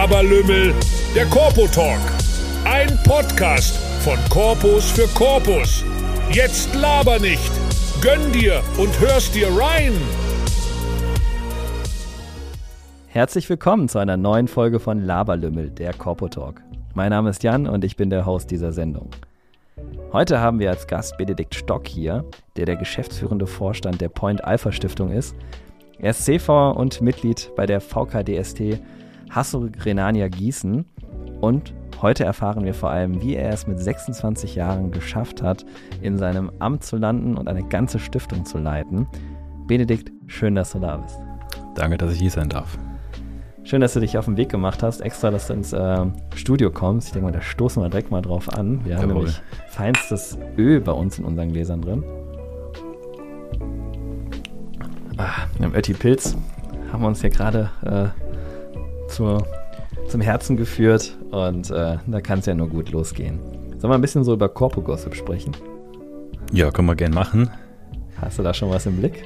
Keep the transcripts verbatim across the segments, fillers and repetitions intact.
Laberlümmel, der Corpo Talk. Ein Podcast von Corpus für Corpus. Jetzt laber nicht. Gönn dir und hörst dir rein. Herzlich willkommen zu einer neuen Folge von Laberlümmel, der Corpo Talk. Mein Name ist Jan und ich bin der Host dieser Sendung. Heute haben wir als Gast Benedikt Stock hier, der der geschäftsführende Vorstand der Point Alpha Stiftung ist. Er ist C V und Mitglied bei der V K D S T Hasso-Rhenania Gießen und heute erfahren wir vor allem, wie er es mit sechsundzwanzig Jahren geschafft hat, in seinem Amt zu landen und eine ganze Stiftung zu leiten. Benedikt, schön, dass du da bist. Danke, dass ich hier sein darf. Schön, dass du dich auf den Weg gemacht hast, extra, dass du ins äh, Studio kommst. Ich denke mal, da stoßen wir direkt mal drauf an. Wir haben Jawohl. nämlich feinstes Öl bei uns in unseren Gläsern drin. Ah, im Ötti Pilz haben wir uns hier gerade äh, zur, zum Herzen geführt und äh, da kann es ja nur gut losgehen. Sollen wir ein bisschen so über Corpo Gossip sprechen? Ja, können wir gern machen. Hast du da schon was im Blick?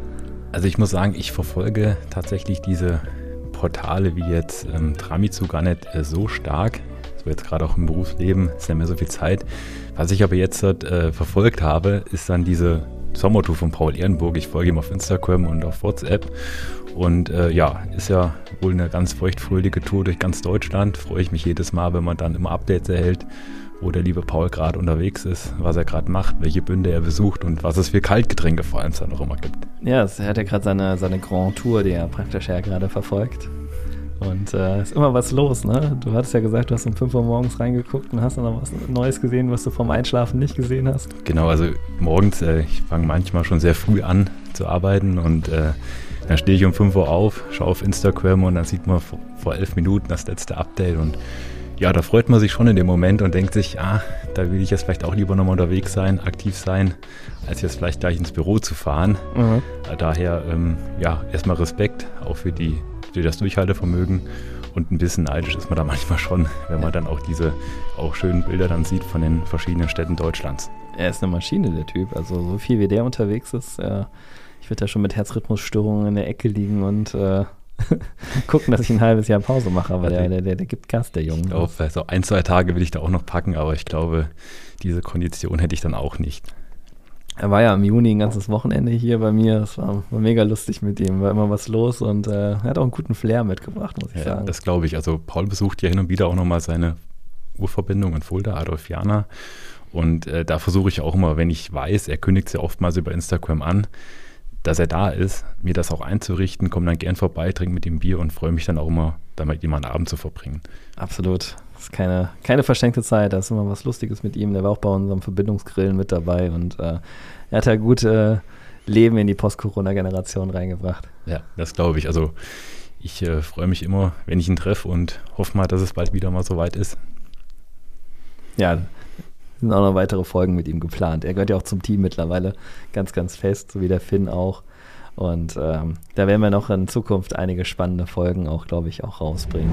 Also ich muss sagen, ich verfolge tatsächlich diese Portale wie jetzt ähm, Tramitsu gar nicht äh, so stark. So jetzt gerade auch im Berufsleben ist ja mehr so viel Zeit. Was ich aber jetzt äh, verfolgt habe, ist dann diese Sommertour von Paul Ehrenburg. Ich folge ihm auf Instagram und auf WhatsApp. Und äh, ja, ist ja wohl eine ganz feuchtfröhliche Tour durch ganz Deutschland. Freue ich mich jedes Mal, wenn man dann immer Updates erhält, wo der liebe Paul gerade unterwegs ist, was er gerade macht, welche Bünde er besucht und was es für Kaltgetränke vor allem dann auch immer gibt. Ja, es hat ja gerade seine, seine Grand Tour, die er praktisch ja gerade verfolgt. Und äh, ist immer was los, ne? Du hattest ja gesagt, du hast um fünf Uhr morgens reingeguckt und hast dann noch was Neues gesehen, was du vorm Einschlafen nicht gesehen hast. Genau, also morgens, äh, ich fange manchmal schon sehr früh an zu arbeiten und äh, dann stehe ich um fünf Uhr auf, schaue auf Instagram und dann sieht man vor, vor elf Minuten das letzte Update und ja, da freut man sich schon in dem Moment und denkt sich, ah, da will ich jetzt vielleicht auch lieber nochmal unterwegs sein, aktiv sein, als jetzt vielleicht gleich ins Büro zu fahren. Mhm. Daher, ähm, ja, erstmal Respekt auch für, die, für das Durchhaltevermögen und ein bisschen neidisch ist man da manchmal schon, wenn man dann auch diese auch schönen Bilder dann sieht von den verschiedenen Städten Deutschlands. Er ist eine Maschine, der Typ, also so viel wie der unterwegs ist, äh, ich würde da schon mit Herzrhythmusstörungen in der Ecke liegen und äh, gucken, dass ich ein halbes Jahr Pause mache, aber der, der, der, der gibt Gas, der Junge. Ich glaube, so ein, zwei Tage will ich da auch noch packen, aber ich glaube, diese Kondition hätte ich dann auch nicht. Er war ja im Juni ein ganzes Wochenende hier bei mir, es war, war mega lustig mit ihm, war immer was los und äh, er hat auch einen guten Flair mitgebracht, muss ich ja, sagen. Das glaube ich, also Paul besucht ja hin und wieder auch nochmal seine Urverbindung in Fulda, Adolfiana und äh, da versuche ich auch immer, wenn ich weiß, er kündigt es ja oftmals über Instagram an, dass er da ist, mir das auch einzurichten, komme dann gern vorbei, trinke mit ihm Bier und freue mich dann auch immer, damit ihm einen Abend zu verbringen. Absolut. Das ist keine, keine verschenkte Zeit, da ist immer was Lustiges mit ihm. Der war auch bei unserem Verbindungsgrillen mit dabei und äh, er hat ja gut äh, Leben in die Post-Corona-Generation reingebracht. Ja, das glaube ich. Also ich äh, freue mich immer, wenn ich ihn treffe und hoffe mal, dass es bald wieder mal so weit ist. Ja, sind auch noch weitere Folgen mit ihm geplant. Er gehört ja auch zum Team mittlerweile ganz, ganz fest, so wie der Finn auch. Und ähm, da werden wir noch in Zukunft einige spannende Folgen auch, glaube ich, auch rausbringen.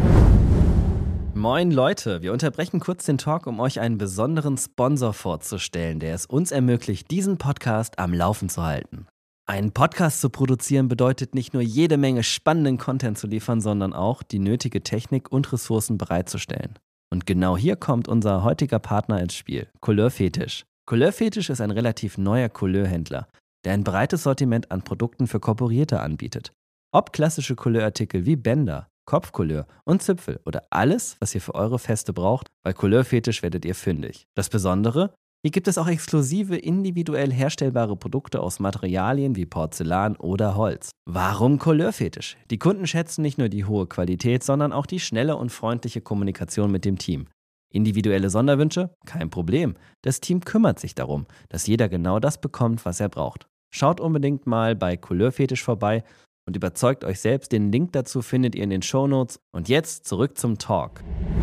Moin Leute, wir unterbrechen kurz den Talk, um euch einen besonderen Sponsor vorzustellen, der es uns ermöglicht, diesen Podcast am Laufen zu halten. Einen Podcast zu produzieren bedeutet nicht nur jede Menge spannenden Content zu liefern, sondern auch die nötige Technik und Ressourcen bereitzustellen. Und genau hier kommt unser heutiger Partner ins Spiel, Couleur Fetisch. Couleur Fetisch ist ein relativ neuer Couleurhändler, der ein breites Sortiment an Produkten für Korporierte anbietet. Ob klassische Couleurartikel wie Bänder, Kopfcouleur und Zipfel oder alles, was ihr für eure Feste braucht, bei Couleur Fetisch werdet ihr fündig. Das Besondere? Hier gibt es auch exklusive, individuell herstellbare Produkte aus Materialien wie Porzellan oder Holz. Warum Couleur Fetisch? Die Kunden schätzen nicht nur die hohe Qualität, sondern auch die schnelle und freundliche Kommunikation mit dem Team. Individuelle Sonderwünsche? Kein Problem. Das Team kümmert sich darum, dass jeder genau das bekommt, was er braucht. Schaut unbedingt mal bei Couleur Fetisch vorbei und überzeugt euch selbst. Den Link dazu findet ihr in den Shownotes. Und jetzt zurück zum Talk.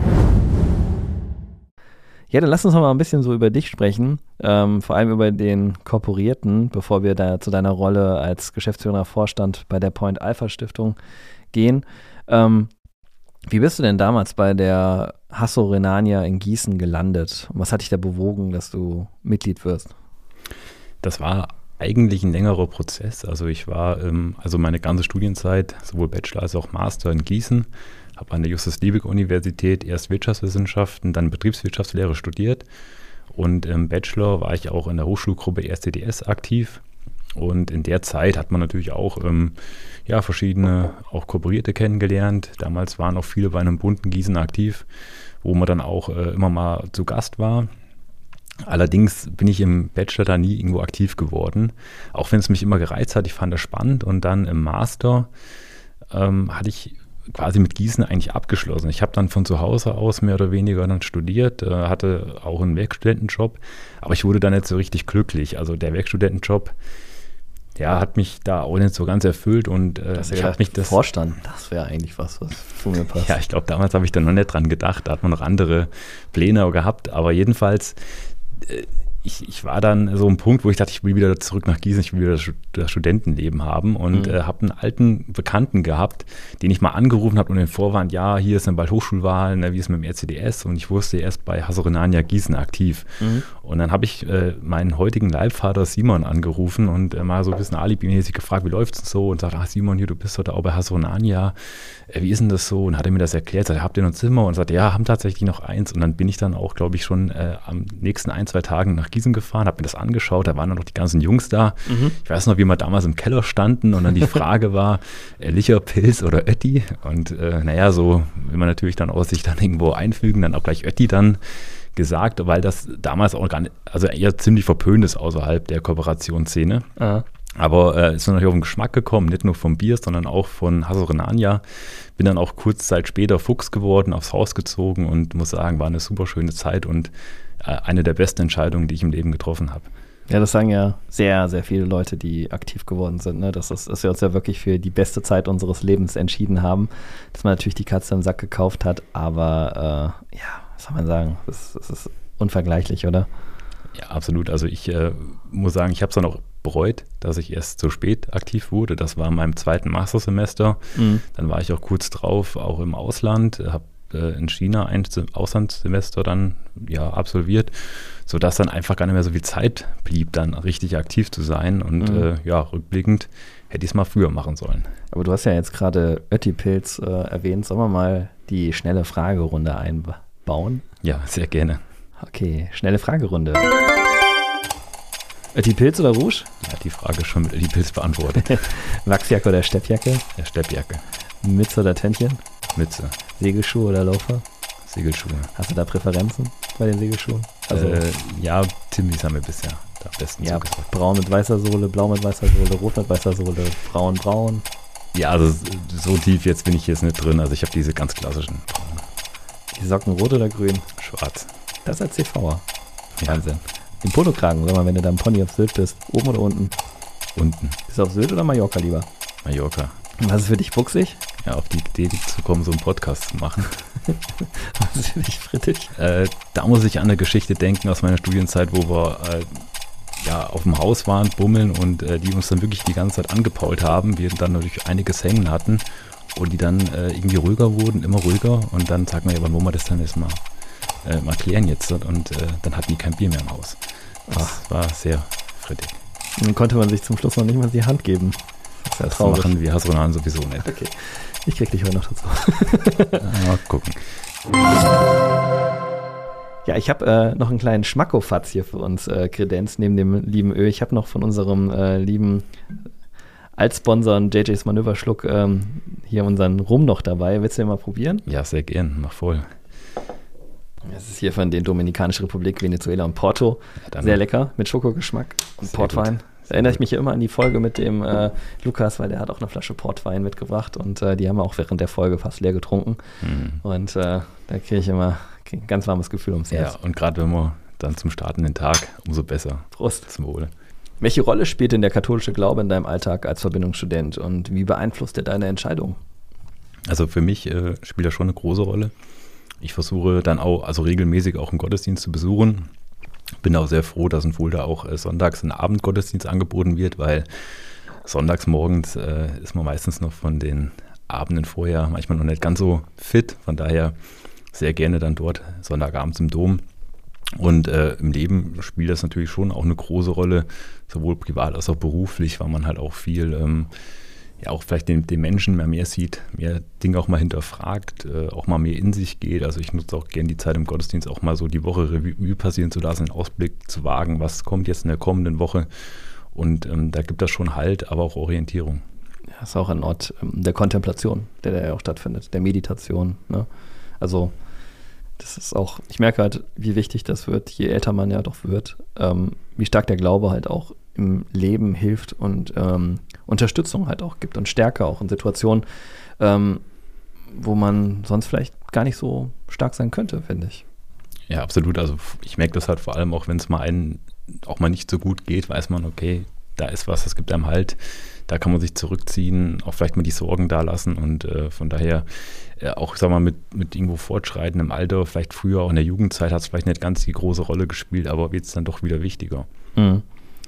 Ja, dann lass uns noch mal ein bisschen so über dich sprechen, ähm, vor allem über den Korporierten, bevor wir da zu deiner Rolle als geschäftsführender Vorstand bei der Point Alpha Stiftung gehen. Ähm, wie bist du denn damals bei der Hasso-Rhenania in Gießen gelandet? Und was hat dich da bewogen, dass du Mitglied wirst? Das war eigentlich ein längerer Prozess. Also ich war, ähm, also meine ganze Studienzeit, sowohl Bachelor als auch Master in Gießen, habe an der Justus-Liebig-Universität erst Wirtschaftswissenschaften, dann Betriebswirtschaftslehre studiert und im Bachelor war ich auch in der Hochschulgruppe R C D S aktiv. Und in der Zeit hat man natürlich auch ähm, ja, verschiedene, auch Kooperierte kennengelernt. Damals waren auch viele bei einem bunten Gießen aktiv, wo man dann auch äh, immer mal zu Gast war. Allerdings bin ich im Bachelor da nie irgendwo aktiv geworden, auch wenn es mich immer gereizt hat. Ich fand das spannend und dann im Master ähm, hatte ich quasi mit Gießen eigentlich abgeschlossen. Ich habe dann von zu Hause aus mehr oder weniger dann studiert, äh, hatte auch einen Werkstudentenjob, aber ich wurde da nicht so richtig glücklich. Also der Werkstudentenjob, ja, hat mich da auch nicht so ganz erfüllt und äh, das ich habe mich das Vorstand, das wäre eigentlich was, was zu mir passt. Ja, ich glaube, damals habe ich da noch nicht dran gedacht, da hat man noch andere Pläne gehabt, aber jedenfalls äh, Ich, ich war dann so ein Punkt, wo ich dachte, ich will wieder zurück nach Gießen, ich will wieder das, das Studentenleben haben und mhm. äh, habe einen alten Bekannten gehabt, den ich mal angerufen habe und den Vorwand, ja, hier ist dann bald Hochschulwahl, ne, wie ist mit dem R C D S und ich wusste erst bei Hasso-Rhenania Gießen aktiv. Mhm. Und dann habe ich äh, meinen heutigen Leibvater Simon angerufen und äh, mal so ein bisschen alibi-mäßig gefragt, wie läuft es denn so? Und sagte, ach Simon, hier, du bist heute auch bei Hasso-Rhenania, äh, wie ist denn das so? Und hat er mir das erklärt, sagte, habt ihr noch ein Zimmer? Und sagte, ja, haben tatsächlich noch eins. Und dann bin ich dann auch, glaube ich, schon äh, am nächsten ein, zwei Tagen nach Gießen gefahren, habe mir das angeschaut, da waren dann noch die ganzen Jungs da. Mhm. Ich weiß noch, wie wir damals im Keller standen und dann die Frage war, äh, Licher, Pilz oder Ötti? Und äh, naja, so will man natürlich dann auch sich dann irgendwo einfügen, dann auch gleich Ötti dann gesagt, weil das damals auch gar nicht, also eher ziemlich verpönt ist außerhalb der Kooperationsszene. Aha. Aber äh, ist natürlich auf den Geschmack gekommen, nicht nur vom Bier, sondern auch von Hasso-Rhenania. Bin dann auch kurz Zeit später Fuchs geworden, aufs Haus gezogen und muss sagen, war eine super schöne Zeit und äh, eine der besten Entscheidungen, die ich im Leben getroffen habe. Ja, das sagen ja sehr, sehr viele Leute, die aktiv geworden sind, ne? dass, das, dass wir uns ja wirklich für die beste Zeit unseres Lebens entschieden haben, dass man natürlich die Katze im Sack gekauft hat, aber äh, ja, was soll man sagen, das, das ist unvergleichlich, oder? Ja, absolut. Also ich äh, muss sagen, ich habe es dann auch bereut, dass ich erst so spät aktiv wurde. Das war in meinem zweiten Mastersemester. Mhm. Dann war ich auch kurz drauf, auch im Ausland, habe äh, in China ein Auslandssemester dann ja absolviert, sodass dann einfach gar nicht mehr so viel Zeit blieb, dann richtig aktiv zu sein. Und mhm. äh, ja, rückblickend hätte ich es mal früher machen sollen. Aber du hast ja jetzt gerade Ötti-Pilz äh, erwähnt. Sollen wir mal die schnelle Fragerunde einbauen? Ja, sehr gerne. Okay, schnelle Fragerunde. Ötti-Pilz oder Rouge? Ja, die Frage ist schon mit Ötti-Pilz beantwortet. Wachsjacke oder Steppjacke? Ja, Steppjacke. Mütze oder Tändchen? Mütze. Segelschuhe oder Loafer? Segelschuhe. Hast du da Präferenzen bei den Segelschuhen? Also, äh, ja, Timbys haben wir bisher da am besten ja, zugesagt. Braun mit weißer Sohle, blau mit weißer Sohle, rot mit weißer Sohle, braun, braun. Ja, also so tief jetzt bin ich jetzt nicht drin. Also ich habe diese ganz klassischen Braun. Die Socken rot oder grün? Schwarz. Das ist als C V'er. Ja. Wahnsinn. Den Polokragen, sag mal, wenn du da im Pony auf Sylt bist, oben oder unten? Unten. Bist du auf Sylt oder Mallorca lieber? Mallorca. Und was ist für dich fuchsig? Ja, auf die Idee zu kommen, so einen Podcast zu machen. Was ist für dich frittig? Äh, da muss ich an eine Geschichte denken aus meiner Studienzeit, wo wir äh, ja, auf dem Haus waren, bummeln und äh, die uns dann wirklich die ganze Zeit angepault haben, wir dann natürlich einiges hängen hatten und die dann äh, irgendwie ruhiger wurden, immer ruhiger und dann sagt man ja, wann wollen wir das dann jetzt mal, äh, mal klären jetzt und äh, dann hatten die kein Bier mehr im Haus. Das Ach. war sehr frittig. Und dann konnte man sich zum Schluss noch nicht mal die Hand geben. Das ist ja traurig. Das machen wir Hasso-Rhenania sowieso nicht. Okay, ich krieg dich heute noch dazu. Mal gucken. Ja, ich habe äh, noch einen kleinen Schmackofatz hier für uns äh, kredenzt, neben dem lieben Ö. Ich habe noch von unserem äh, lieben Altsponsor J J's Manöverschluck ähm, hier unseren Rum noch dabei. Willst du den mal probieren? Ja, sehr gern. Mach voll. Das ist hier von den Dominikanischen Republik, Venezuela und Porto. Ja, sehr lecker, mit Schokogeschmack und Portwein. Da erinnere ich mich ja immer an die Folge mit dem äh, Lukas, weil der hat auch eine Flasche Portwein mitgebracht und äh, die haben wir auch während der Folge fast leer getrunken. Mhm. Und äh, da kriege ich immer krieg ein ganz warmes Gefühl ums Herz. Ja, und gerade wenn wir dann zum Starten den Tag, umso besser. Prost. Zum Wohle. Welche Rolle spielt denn der katholische Glaube in deinem Alltag als Verbindungsstudent und wie beeinflusst er deine Entscheidung? Also für mich äh, spielt das schon eine große Rolle. Ich versuche dann auch, also regelmäßig auch einen Gottesdienst zu besuchen. Bin auch sehr froh, dass in Fulda auch äh, sonntags ein Abendgottesdienst angeboten wird, weil sonntags morgens äh, ist man meistens noch von den Abenden vorher manchmal noch nicht ganz so fit. Von daher sehr gerne dann dort Sonntagabends im Dom. Und äh, im Leben spielt das natürlich schon auch eine große Rolle, sowohl privat als auch beruflich, weil man halt auch viel ähm, ja auch vielleicht den, den Menschen mehr, mehr sieht, mehr Dinge auch mal hinterfragt, äh, auch mal mehr in sich geht. Also ich nutze auch gerne die Zeit im Gottesdienst, auch mal so die Woche Revue passieren zu lassen, einen Ausblick zu wagen, was kommt jetzt in der kommenden Woche. Und ähm, da gibt das schon Halt, aber auch Orientierung. Ja, das ist auch ein Ort ähm, der Kontemplation, der da ja auch stattfindet, der Meditation. Ne? Also das ist auch, ich merke halt, wie wichtig das wird, je älter man ja doch wird, ähm, wie stark der Glaube halt auch im Leben hilft und ähm, Unterstützung halt auch gibt und Stärke auch in Situationen, ähm, wo man sonst vielleicht gar nicht so stark sein könnte, finde ich. Ja, absolut. Also ich merke das halt vor allem auch, wenn es mal einen auch mal nicht so gut geht, weiß man, okay, da ist was, das gibt einem Halt, da kann man sich zurückziehen, auch vielleicht mal die Sorgen da lassen und äh, von daher äh, auch, sag mal, mit, mit irgendwo fortschreitendem Alter, vielleicht früher auch in der Jugendzeit hat es vielleicht nicht ganz die große Rolle gespielt, aber wird es dann doch wieder wichtiger. Mhm.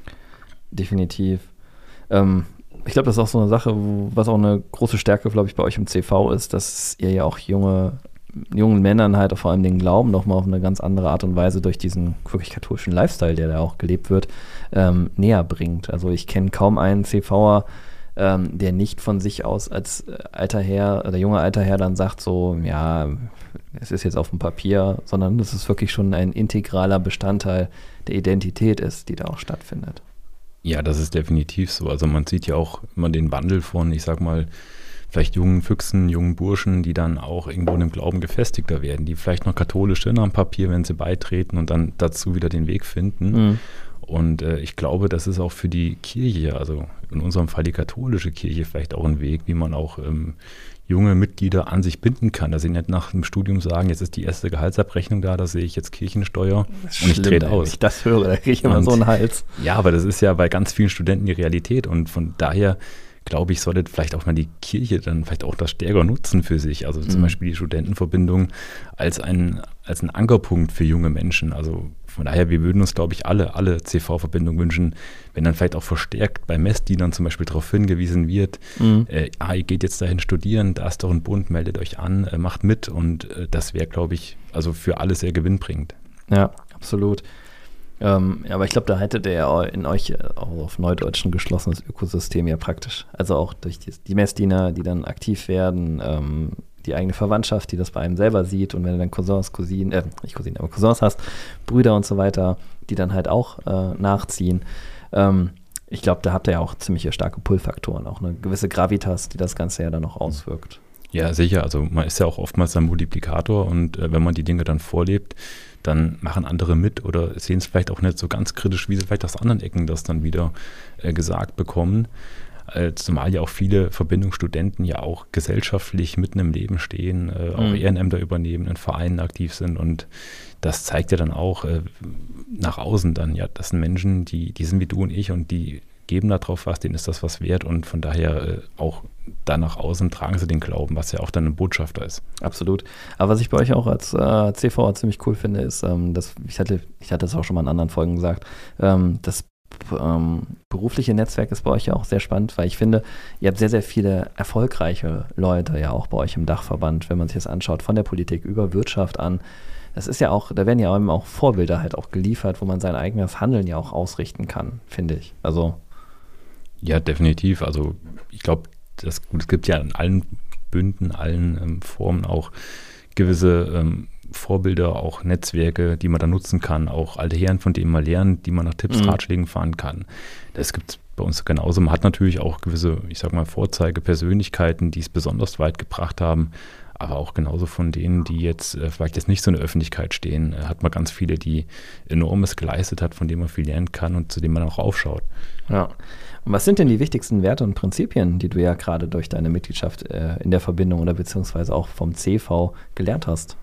Definitiv. Ähm, ich glaube, das ist auch so eine Sache, wo, was auch eine große Stärke, glaube ich, bei euch im C V ist, dass ihr ja auch junge jungen Männern halt vor allem den Glauben nochmal auf eine ganz andere Art und Weise durch diesen wirklich katholischen Lifestyle, der da auch gelebt wird, ähm, näher bringt. Also ich kenne kaum einen CVer, ähm, der nicht von sich aus als alter Herr oder junger alter Herr dann sagt so, ja, es ist jetzt auf dem Papier, sondern das ist wirklich schon ein integraler Bestandteil der Identität ist, die da auch stattfindet. Ja, das ist definitiv so. Also man sieht ja auch immer den Wandel von, ich sag mal, vielleicht jungen Füchsen, jungen Burschen, die dann auch irgendwo in dem Glauben gefestigter werden, die vielleicht noch katholisch sind am Papier, wenn sie beitreten und dann dazu wieder den Weg finden. Mhm. Und äh, ich glaube, das ist auch für die Kirche, also in unserem Fall die katholische Kirche, vielleicht auch ein Weg, wie man auch ähm, junge Mitglieder an sich binden kann. Dass sie nicht nach dem Studium sagen, jetzt ist die erste Gehaltsabrechnung da, da sehe ich jetzt Kirchensteuer und ich trete aus. Wenn ich das höre, da kriege ich immer und, so einen Hals. Ja, aber das ist ja bei ganz vielen Studenten die Realität und von daher glaube ich, sollte vielleicht auch mal die Kirche dann vielleicht auch das stärker nutzen für sich. Also zum mhm. Beispiel die Studentenverbindung als ein, als ein Ankerpunkt für junge Menschen. Also von daher, wir würden uns, glaube ich, alle, alle C V-Verbindungen wünschen, wenn dann vielleicht auch verstärkt bei Messdienern zum Beispiel darauf hingewiesen wird, mhm. äh, ah, ihr geht jetzt dahin studieren, da ist doch ein Bund, meldet euch an, äh, macht mit und äh, das wäre, glaube ich, also für alle sehr gewinnbringend. Ja, absolut. Ähm, ja, aber ich glaube, da hättet ihr ja in euch auch auf Neudeutsch ein geschlossenes Ökosystem ja praktisch. Also auch durch die, die Messdiener, die dann aktiv werden, ähm, die eigene Verwandtschaft, die das bei einem selber sieht und wenn du dann Cousins, Cousinen, äh, nicht Cousinen, aber Cousins hast, Brüder und so weiter, die dann halt auch äh, nachziehen. Ähm, ich glaube, da habt ihr ja auch ziemlich starke Pull-Faktoren, auch eine gewisse Gravitas, die das Ganze ja dann noch auswirkt. Ja, sicher. Also man ist ja auch oftmals ein Multiplikator und äh, wenn man die Dinge dann vorlebt, dann machen andere mit oder sehen es vielleicht auch nicht so ganz kritisch, wie sie vielleicht aus anderen Ecken das dann wieder äh, gesagt bekommen. Äh, zumal ja auch viele Verbindungsstudenten ja auch gesellschaftlich mitten im Leben stehen, äh, auch mhm. Ehrenämter übernehmen, in Vereinen aktiv sind und das zeigt ja dann auch äh, nach außen dann, ja, das sind Menschen, die, die sind wie du und ich und die geben da drauf was, denen ist das was wert und von daher äh, auch da nach außen tragen sie den Glauben, was ja auch dann ein Botschafter ist. Absolut. Aber was ich bei euch auch als äh, C V A ziemlich cool finde, ist, ähm, dass ich hatte, ich hatte das auch schon mal in anderen Folgen gesagt, ähm, das ähm, berufliche Netzwerk ist bei euch ja auch sehr spannend, weil ich finde, ihr habt sehr, sehr viele erfolgreiche Leute ja auch bei euch im Dachverband, wenn man sich das anschaut, von der Politik über Wirtschaft an. Das ist ja auch, da werden ja auch Vorbilder halt auch geliefert, wo man sein eigenes Handeln ja auch ausrichten kann, finde ich. Also ja, definitiv. Also ich glaube, das, es gibt ja in allen Bünden, allen ähm, Formen auch gewisse ähm, Vorbilder, auch Netzwerke, die man da nutzen kann, auch alte Herren, von denen man lernt, die man nach Tipps, mhm. Ratschlägen fahren kann. Das gibt es bei uns genauso. Man hat natürlich auch gewisse, ich sag mal, Vorzeigepersönlichkeiten, die es besonders weit gebracht haben, aber auch genauso von denen, die jetzt äh, vielleicht jetzt nicht so in der Öffentlichkeit stehen, äh, hat man ganz viele, die Enormes geleistet hat, von denen man viel lernen kann und zu denen man auch aufschaut. Ja. Und was sind denn die wichtigsten Werte und Prinzipien, die du ja gerade durch deine Mitgliedschaft äh, in der Verbindung oder beziehungsweise auch vom C V gelernt hast?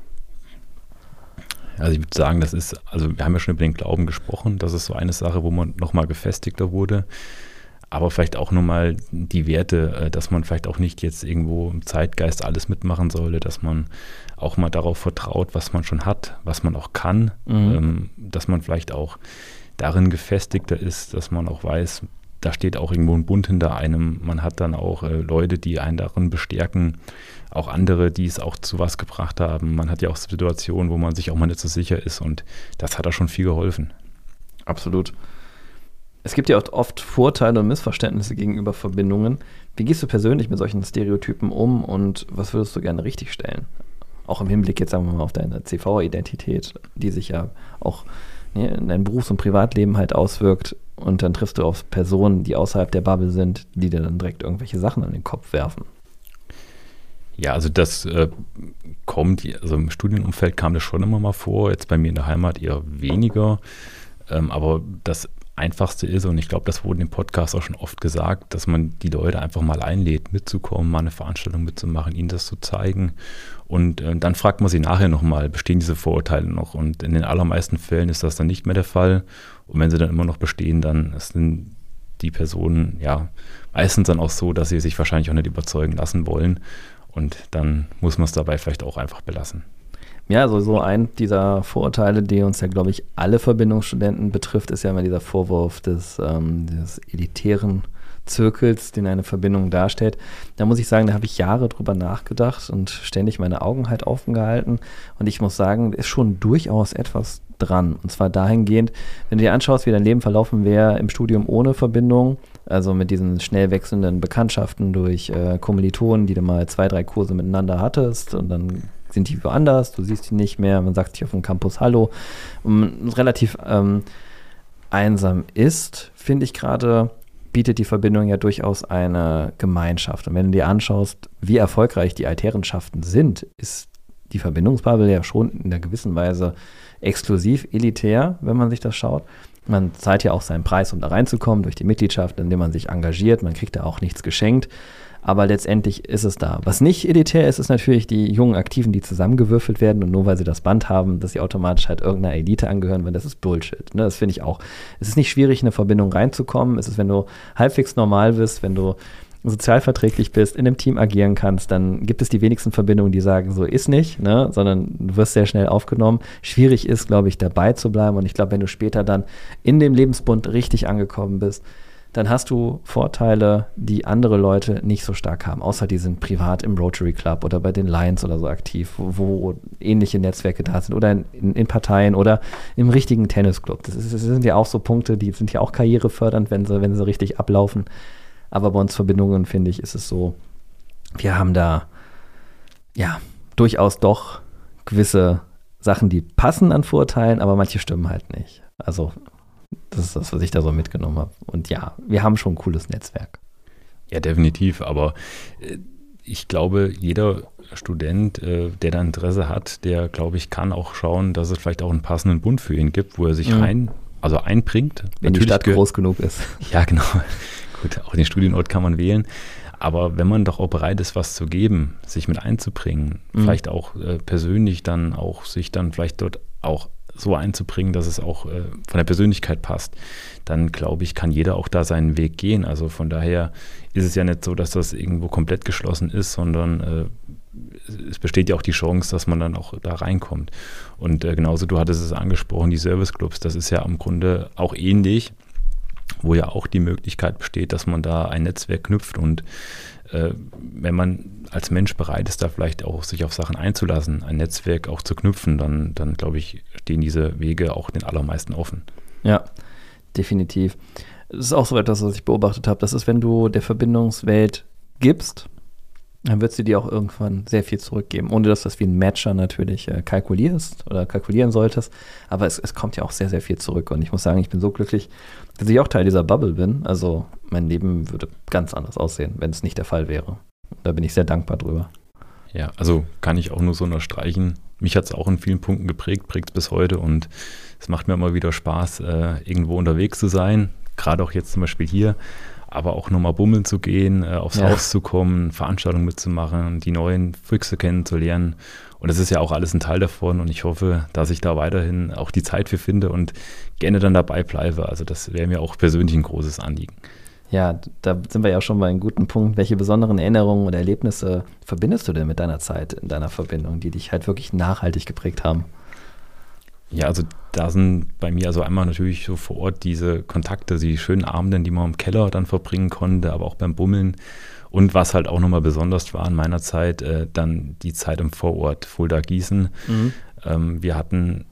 Also ich würde sagen, das ist, also wir haben ja schon über den Glauben gesprochen, das ist so eine Sache, wo man nochmal gefestigter wurde, aber vielleicht auch nochmal die Werte, dass man vielleicht auch nicht jetzt irgendwo im Zeitgeist alles mitmachen sollte, dass man auch mal darauf vertraut, was man schon hat, was man auch kann, mhm. ähm, dass man vielleicht auch darin gefestigter ist, dass man auch weiß, da steht auch irgendwo ein Bund hinter einem. Man hat dann auch äh, Leute, die einen darin bestärken, auch andere, die es auch zu was gebracht haben. Man hat ja auch Situationen, wo man sich auch mal nicht so sicher ist und das hat da schon viel geholfen. Absolut. Es gibt ja auch oft Vorteile und Missverständnisse gegenüber Verbindungen. Wie gehst du persönlich mit solchen Stereotypen um und was würdest du gerne richtigstellen? Auch im Hinblick jetzt, sagen wir mal, auf deine C V-Identität, die sich ja auch ne, in dein Berufs- und Privatleben halt auswirkt. Und dann triffst du auf Personen, die außerhalb der Bubble sind, die dir dann direkt irgendwelche Sachen an den Kopf werfen. Ja, also das äh, kommt, also im Studienumfeld kam das schon immer mal vor, jetzt bei mir in der Heimat eher weniger. Ähm, aber das Einfachste ist, und ich glaube, das wurde im Podcast auch schon oft gesagt, dass man die Leute einfach mal einlädt, mitzukommen, mal eine Veranstaltung mitzumachen, ihnen das zu zeigen. Und äh, dann fragt man sie nachher nochmal, bestehen diese Vorurteile noch? Und in den allermeisten Fällen ist das dann nicht mehr der Fall. Und wenn sie dann immer noch bestehen, dann sind die Personen ja meistens dann auch so, dass sie sich wahrscheinlich auch nicht überzeugen lassen wollen. Und dann muss man es dabei vielleicht auch einfach belassen. Ja, also so ein dieser Vorurteile, die uns ja, glaube ich, alle Verbindungsstudenten betrifft, ist ja immer dieser Vorwurf des, ähm, des elitären Zirkels, den eine Verbindung darstellt. Da muss ich sagen, da habe ich Jahre drüber nachgedacht und ständig meine Augen halt offen gehalten. Und ich muss sagen, da ist schon durchaus etwas dran. Und zwar dahingehend, wenn du dir anschaust, wie dein Leben verlaufen wäre im Studium ohne Verbindung, also mit diesen schnell wechselnden Bekanntschaften durch äh, Kommilitonen, die du mal zwei, drei Kurse miteinander hattest und dann sind die woanders, du siehst die nicht mehr, man sagt sich auf dem Campus Hallo. Und relativ ähm, einsam ist, finde ich gerade, bietet die Verbindung ja durchaus eine Gemeinschaft. Und wenn du dir anschaust, wie erfolgreich die Altherrenschaften sind, ist die Verbindungsbubble ja schon in einer gewissen Weise exklusiv elitär, wenn man sich das schaut. Man zahlt ja auch seinen Preis, um da reinzukommen, durch die Mitgliedschaft, indem man sich engagiert. Man kriegt da auch nichts geschenkt. Aber letztendlich ist es da. Was nicht elitär ist, ist natürlich die jungen Aktiven, die zusammengewürfelt werden und nur weil sie das Band haben, dass sie automatisch halt irgendeiner Elite angehören, weil das ist Bullshit. Ne? Das finde ich auch. Es ist nicht schwierig, in eine Verbindung reinzukommen. Es ist, wenn du halbwegs normal bist, wenn du sozialverträglich bist, in einem Team agieren kannst, dann gibt es die wenigsten Verbindungen, die sagen, so ist nicht, ne? Sondern du wirst sehr schnell aufgenommen. Schwierig ist, glaube ich, dabei zu bleiben. Und ich glaube, wenn du später dann in dem Lebensbund richtig angekommen bist, dann hast du Vorteile, die andere Leute nicht so stark haben, außer die sind privat im Rotary Club oder bei den Lions oder so aktiv, wo, wo ähnliche Netzwerke da sind oder in, in, in Parteien oder im richtigen Tennisclub. Das, ist, das sind ja auch so Punkte, die sind ja auch karrierefördernd, wenn sie, wenn sie richtig ablaufen. Aber bei uns Verbindungen, finde ich, ist es so, wir haben da ja durchaus doch gewisse Sachen, die passen an Vorurteilen, aber manche stimmen halt nicht. Also das ist das, was ich da so mitgenommen habe. Und ja, wir haben schon ein cooles Netzwerk. Ja, definitiv. Aber äh, ich glaube, jeder Student, äh, der da Interesse hat, der, glaube ich, kann auch schauen, dass es vielleicht auch einen passenden Bund für ihn gibt, wo er sich mhm. rein, also einbringt. Wenn Natürlich die Stadt groß genug ist. Ja, genau. Gut, auch den Studienort kann man wählen. Aber wenn man doch auch bereit ist, was zu geben, sich mit einzubringen, mhm. vielleicht auch äh, persönlich dann auch, sich dann vielleicht dort auch so einzubringen, dass es auch äh, von der Persönlichkeit passt, dann glaube ich, kann jeder auch da seinen Weg gehen. Also von daher ist es ja nicht so, dass das irgendwo komplett geschlossen ist, sondern äh, es besteht ja auch die Chance, dass man dann auch da reinkommt. Und äh, genauso, du hattest es angesprochen, die Serviceclubs, das ist ja im Grunde auch ähnlich, wo ja auch die Möglichkeit besteht, dass man da ein Netzwerk knüpft und äh, wenn man als Mensch bereit ist, da vielleicht auch sich auf Sachen einzulassen, ein Netzwerk auch zu knüpfen, dann, dann glaube ich, stehen diese Wege auch den allermeisten offen. Ja, definitiv. Das ist auch so etwas, was ich beobachtet habe. Das ist, wenn du der Verbindungswelt gibst, dann wird sie dir auch irgendwann sehr viel zurückgeben, ohne dass du das wie ein Matcher natürlich äh, kalkulierst oder kalkulieren solltest. Aber es, es kommt ja auch sehr, sehr viel zurück. Und ich muss sagen, ich bin so glücklich, dass ich auch Teil dieser Bubble bin. Also mein Leben würde ganz anders aussehen, wenn es nicht der Fall wäre. Da bin ich sehr dankbar drüber. Ja, also kann ich auch nur so unterstreichen. Mich hat es auch in vielen Punkten geprägt, prägt es bis heute. Und es macht mir immer wieder Spaß, äh, irgendwo unterwegs zu sein. Gerade auch jetzt zum Beispiel hier. Aber auch nochmal bummeln zu gehen, äh, aufs ja. Haus zu kommen, Veranstaltungen mitzumachen, die neuen Füchse kennenzulernen. Und das ist ja auch alles ein Teil davon. Und ich hoffe, dass ich da weiterhin auch die Zeit für finde und gerne dann dabei bleibe. Also das wäre mir auch persönlich ein großes Anliegen. Ja, da sind wir ja schon bei einem guten Punkt. Welche besonderen Erinnerungen oder Erlebnisse verbindest du denn mit deiner Zeit in deiner Verbindung, die dich halt wirklich nachhaltig geprägt haben? Ja, also da sind bei mir also einmal natürlich so vor Ort diese Kontakte, die schönen Abenden, die man im Keller dann verbringen konnte, aber auch beim Bummeln. Und was halt auch nochmal besonders war in meiner Zeit, äh, dann die Zeit im Vorort Fulda-Gießen. Mhm. Ähm, wir hatten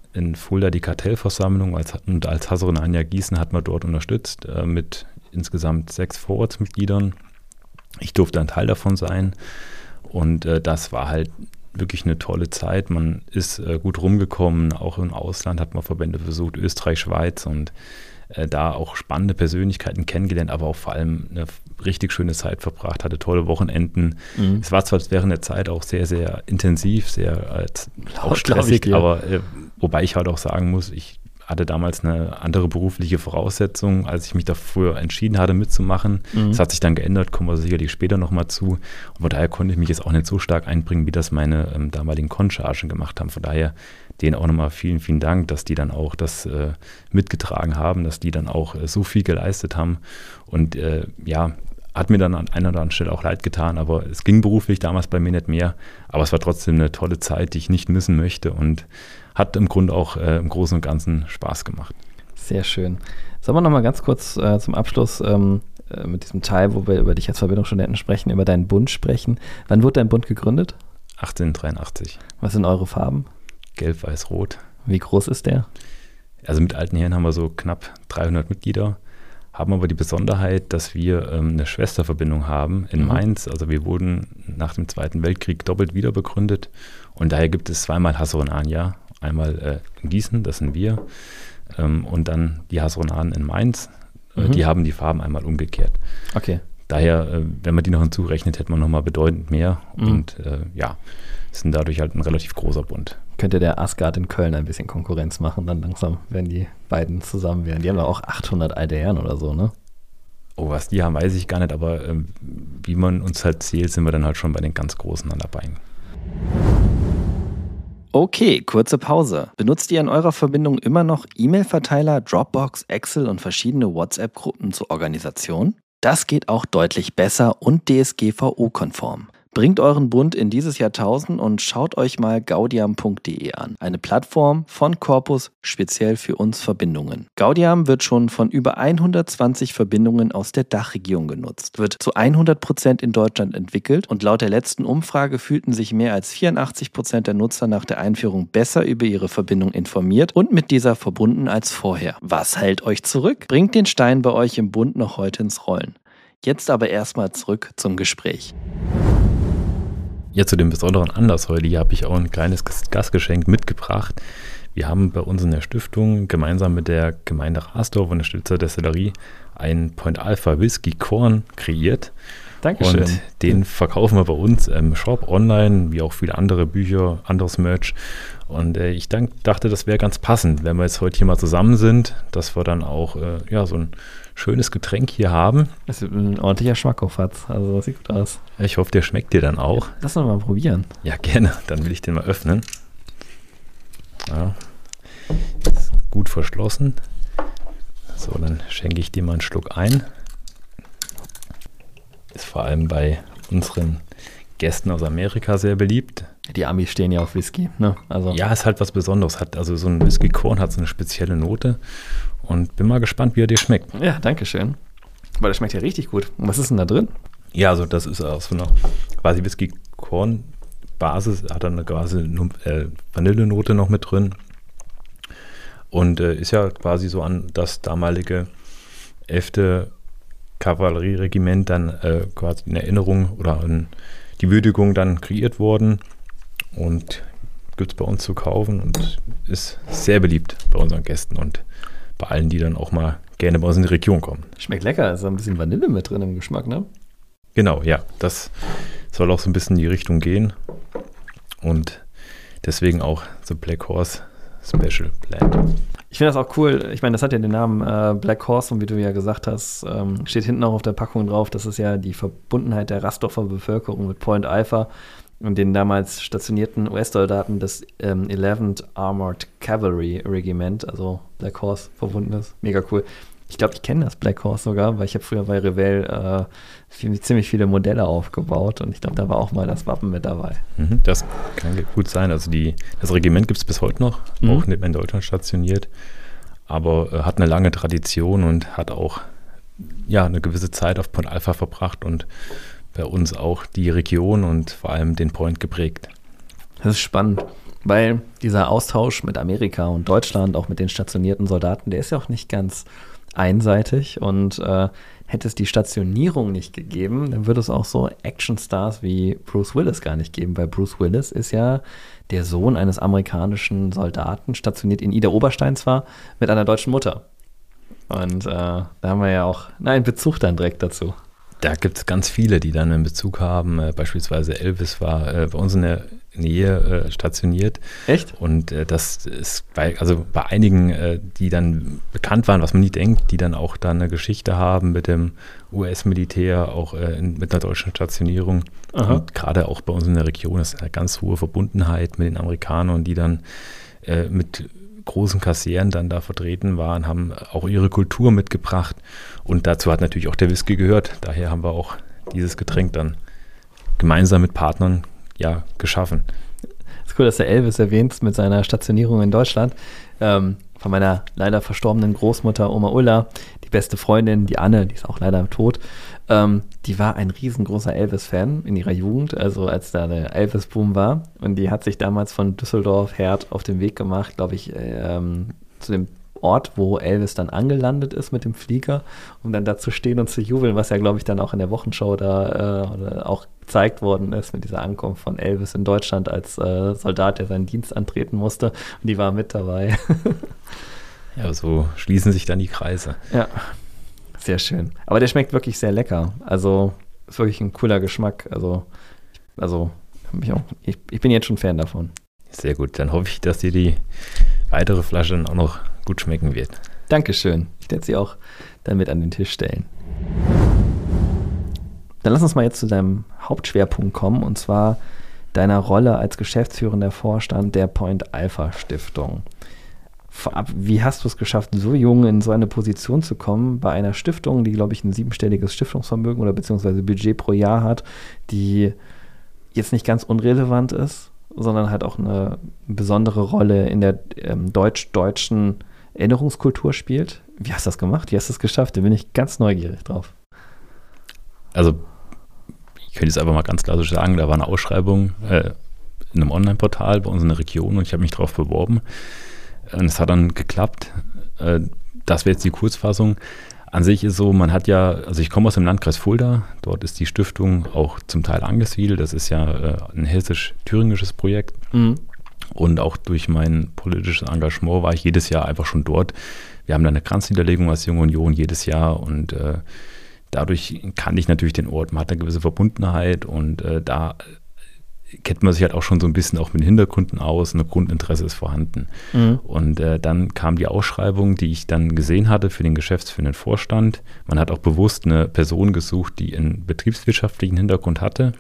in Fulda die Kartellversammlung als, und als Hasseröder Gießen hat man dort unterstützt äh, mit insgesamt sechs Vorratsmitgliedern. Ich durfte ein Teil davon sein und äh, das war halt wirklich eine tolle Zeit. Man ist äh, gut rumgekommen, auch im Ausland hat man Verbände besucht, Österreich, Schweiz und äh, da auch spannende Persönlichkeiten kennengelernt, aber auch vor allem eine richtig schöne Zeit verbracht, hatte tolle Wochenenden. Mhm. Es war zwar während der Zeit auch sehr, sehr intensiv, sehr äh, auch stressig, aber äh, wobei ich halt auch sagen muss, ich hatte damals eine andere berufliche Voraussetzung, als ich mich dafür entschieden hatte, mitzumachen. Mhm. Das hat sich dann geändert, kommen wir sicherlich später nochmal zu. Und von daher konnte ich mich jetzt auch nicht so stark einbringen, wie das meine ähm, damaligen Conchargen gemacht haben. Von daher denen auch nochmal vielen, vielen Dank, dass die dann auch das äh, mitgetragen haben, dass die dann auch äh, so viel geleistet haben. Und äh, ja, hat mir dann an einer oder anderen Stelle auch leid getan, aber es ging beruflich damals bei mir nicht mehr. Aber es war trotzdem eine tolle Zeit, die ich nicht missen möchte und hat im Grunde auch äh, im Großen und Ganzen Spaß gemacht. Sehr schön. Sollen wir noch mal ganz kurz äh, zum Abschluss ähm, äh, mit diesem Teil, wo wir über dich als Verbindungsstudenten sprechen, über deinen Bund sprechen. Wann wurde dein Bund gegründet? achtzehnhundertdreiundachtzig. Was sind eure Farben? Gelb, Weiß, Rot. Wie groß ist der? Also mit Alten Herren haben wir so knapp dreihundert Mitglieder, haben aber die Besonderheit, dass wir ähm, eine Schwesterverbindung haben in mhm. Mainz. Also wir wurden nach dem Zweiten Weltkrieg doppelt wieder begründet und daher gibt es zweimal Hasseröder. Einmal äh, in Gießen, das sind wir, ähm, und dann die Hasseröder in Mainz. Äh, mhm. Die haben die Farben einmal umgekehrt. Okay. Daher, äh, wenn man die noch hinzurechnet, hätte man nochmal bedeutend mehr. Mhm. Und äh, ja, sind dadurch halt ein relativ großer Bund. Könnte der Asgard in Köln ein bisschen Konkurrenz machen, dann langsam, wenn die beiden zusammen wären. Die haben ja auch achthundert alte Herren oder so, ne? Oh, was die haben, weiß ich gar nicht, aber äh, wie man uns halt zählt, sind wir dann halt schon bei den ganz Großen dann dabei. Okay, kurze Pause. Benutzt ihr in eurer Verbindung immer noch E-Mail-Verteiler, Dropbox, Excel und verschiedene WhatsApp-Gruppen zur Organisation? Das geht auch deutlich besser und D S G V O-konform. Bringt euren Bund in dieses Jahrtausend und schaut euch mal gaudiam punkt de an. Eine Plattform von Corpus speziell für uns Verbindungen. Gaudiam wird schon von über hundertzwanzig Verbindungen aus der Dachregion genutzt, wird zu hundert Prozent in Deutschland entwickelt und laut der letzten Umfrage fühlten sich mehr als vierundachtzig Prozent der Nutzer nach der Einführung besser über ihre Verbindung informiert und mit dieser verbunden als vorher. Was hält euch zurück? Bringt den Stein bei euch im Bund noch heute ins Rollen. Jetzt aber erstmal zurück zum Gespräch. Ja, zu dem besonderen Anlass heute hier habe ich auch ein kleines Gastgeschenk mitgebracht. Wir haben bei uns in der Stiftung gemeinsam mit der Gemeinde Rasdorf und der Stützer Destillerie einen Point Alpha Whisky Korn kreiert. Dankeschön. Und den verkaufen wir bei uns im Shop online, wie auch viele andere Bücher, anderes Merch. Und äh, ich denk, dachte, das wäre ganz passend, wenn wir jetzt heute hier mal zusammen sind, dass wir dann auch äh, ja, so ein schönes Getränk hier haben. Das ist ein ordentlicher Schmackhof hat. Also das sieht gut aus. Ich hoffe, der schmeckt dir dann auch. Lass uns mal probieren. Ja, gerne. Dann will ich den mal öffnen. Ja. Ist gut verschlossen. So, dann schenke ich dir mal einen Schluck ein. Ist vor allem bei unseren Gästen aus Amerika sehr beliebt. Die Amis stehen ja auf Whisky, ne? Also ja, ist halt was Besonderes. Hat also so ein Whisky-Korn hat so eine spezielle Note. Und bin mal gespannt, wie er dir schmeckt. Ja, danke schön. Aber der schmeckt ja richtig gut. Und was ist denn da drin? Ja, also das ist aus so einer quasi Whisky-Korn-Basis. Hat dann eine quasi äh, Vanillenote noch mit drin. Und äh, ist ja quasi so an das damalige elfte Kavallerieregiment dann äh, quasi in Erinnerung oder an die Würdigung dann kreiert worden. Und gibt es bei uns zu kaufen und ist sehr beliebt bei unseren Gästen und bei allen, die dann auch mal gerne bei uns in die Region kommen. Schmeckt lecker, ist ein bisschen Vanille mit drin im Geschmack, ne? Genau, ja, das soll auch so ein bisschen in die Richtung gehen und deswegen auch The Black Horse Special Blend. Ich finde das auch cool, ich meine, das hat ja den Namen äh, Black Horse und wie du ja gesagt hast, ähm, steht hinten auch auf der Packung drauf, das ist ja die Verbundenheit der Rasdorfer Bevölkerung mit Point Alpha und den damals stationierten U S-Soldaten des ähm, eleventh Armored Cavalry Regiment, also Black Horse verbunden ist. Mega cool. Ich glaube, ich kenne das Black Horse sogar, weil ich habe früher bei Revell äh, viel, ziemlich viele Modelle aufgebaut und ich glaube, da war auch mal das Wappen mit dabei. Mhm, das kann gut sein. Also die, das Regiment gibt es bis heute noch, mhm. auch nicht mehr in Deutschland stationiert, aber äh, hat eine lange Tradition und hat auch ja, eine gewisse Zeit auf Point Alpha verbracht und bei uns auch die Region und vor allem den Point geprägt. Das ist spannend. weil dieser Austausch mit Amerika und Deutschland, auch mit den stationierten Soldaten, der ist ja auch nicht ganz einseitig und äh, hätte es die Stationierung nicht gegeben, dann würde es auch so Actionstars wie Bruce Willis gar nicht geben, weil Bruce Willis ist ja der Sohn eines amerikanischen Soldaten, stationiert in Ida Oberstein zwar, mit einer deutschen Mutter. Und äh, da haben wir ja auch na, einen Bezug dann direkt dazu. Da gibt es ganz viele, die dann einen Bezug haben. Äh, beispielsweise Elvis war äh, bei uns in der Nähe äh, stationiert. Echt? Und äh, das ist bei, also bei einigen, äh, die dann bekannt waren, was man nie denkt, die dann auch dann eine Geschichte haben mit dem U S-Militär, auch äh, in, mit einer deutschen Stationierung. Aha. Und gerade auch bei uns in der Region ist eine ganz hohe Verbundenheit mit den Amerikanern, die dann äh, mit großen Kasernen dann da vertreten waren, haben auch ihre Kultur mitgebracht und dazu hat natürlich auch der Whisky gehört. Daher haben wir auch dieses Getränk dann gemeinsam mit Partnern ja geschaffen. Es ist cool, dass der Elvis erwähnt mit seiner Stationierung in Deutschland. Ähm, von meiner leider verstorbenen Großmutter Oma Ulla, die beste Freundin, die Anne, die ist auch leider tot, ähm, die war ein riesengroßer Elvis-Fan in ihrer Jugend, also als da der Elvis-Boom war. Und die hat sich damals von Düsseldorf Herd auf den Weg gemacht, glaube ich, ähm, zu dem Ort, wo Elvis dann angelandet ist mit dem Flieger, um dann da zu stehen und zu jubeln, was ja, glaube ich, dann auch in der Wochenshow da äh, oder auch gezeigt worden ist mit dieser Ankunft von Elvis in Deutschland als äh, Soldat, der seinen Dienst antreten musste. Und die war mit dabei. Ja, so schließen sich dann die Kreise. Ja, sehr schön. Aber der schmeckt wirklich sehr lecker. Also ist wirklich ein cooler Geschmack. Also, also ich, auch, ich, ich bin jetzt schon Fan davon. Sehr gut. Dann hoffe ich, dass dir die weitere Flasche dann auch noch gut schmecken wird. Dankeschön. Ich werde sie auch dann mit an den Tisch stellen. Dann lass uns mal jetzt zu deinem Hauptschwerpunkt kommen, und zwar deiner Rolle als geschäftsführender Vorstand der Point Alpha Stiftung. Vorab, wie hast du es geschafft, so jung in so eine Position zu kommen, bei einer Stiftung, die, glaube ich, ein siebenstelliges Stiftungsvermögen oder beziehungsweise Budget pro Jahr hat, die jetzt nicht ganz unrelevant ist, sondern halt auch eine besondere Rolle in der ähm, deutsch-deutschen Erinnerungskultur spielt? Wie hast du das gemacht? Wie hast du es geschafft? Da bin ich ganz neugierig drauf. Also, ich könnte jetzt einfach mal ganz klassisch sagen, da war eine Ausschreibung äh, in einem Online-Portal bei uns in der Region und ich habe mich darauf beworben. Und es hat dann geklappt. Äh, das wäre jetzt die Kurzfassung. An sich ist so, man hat ja, also ich komme aus dem Landkreis Fulda, dort ist die Stiftung auch zum Teil angesiedelt. Das ist ja äh, ein hessisch-thüringisches Projekt. Mhm. Und auch durch mein politisches Engagement war ich jedes Jahr einfach schon dort. Wir haben da eine Kranzniederlegung als Junge Union jedes Jahr und äh, dadurch kannte ich natürlich den Ort. Man hat eine gewisse Verbundenheit und äh, da kennt man sich halt auch schon so ein bisschen auch mit den Hintergründen aus. Ein Grundinteresse ist vorhanden. Mhm. Und äh, dann kam die Ausschreibung, die ich dann gesehen hatte für den geschäftsführenden Vorstand. Man hat auch bewusst eine Person gesucht, die einen betriebswirtschaftlichen Hintergrund hatte.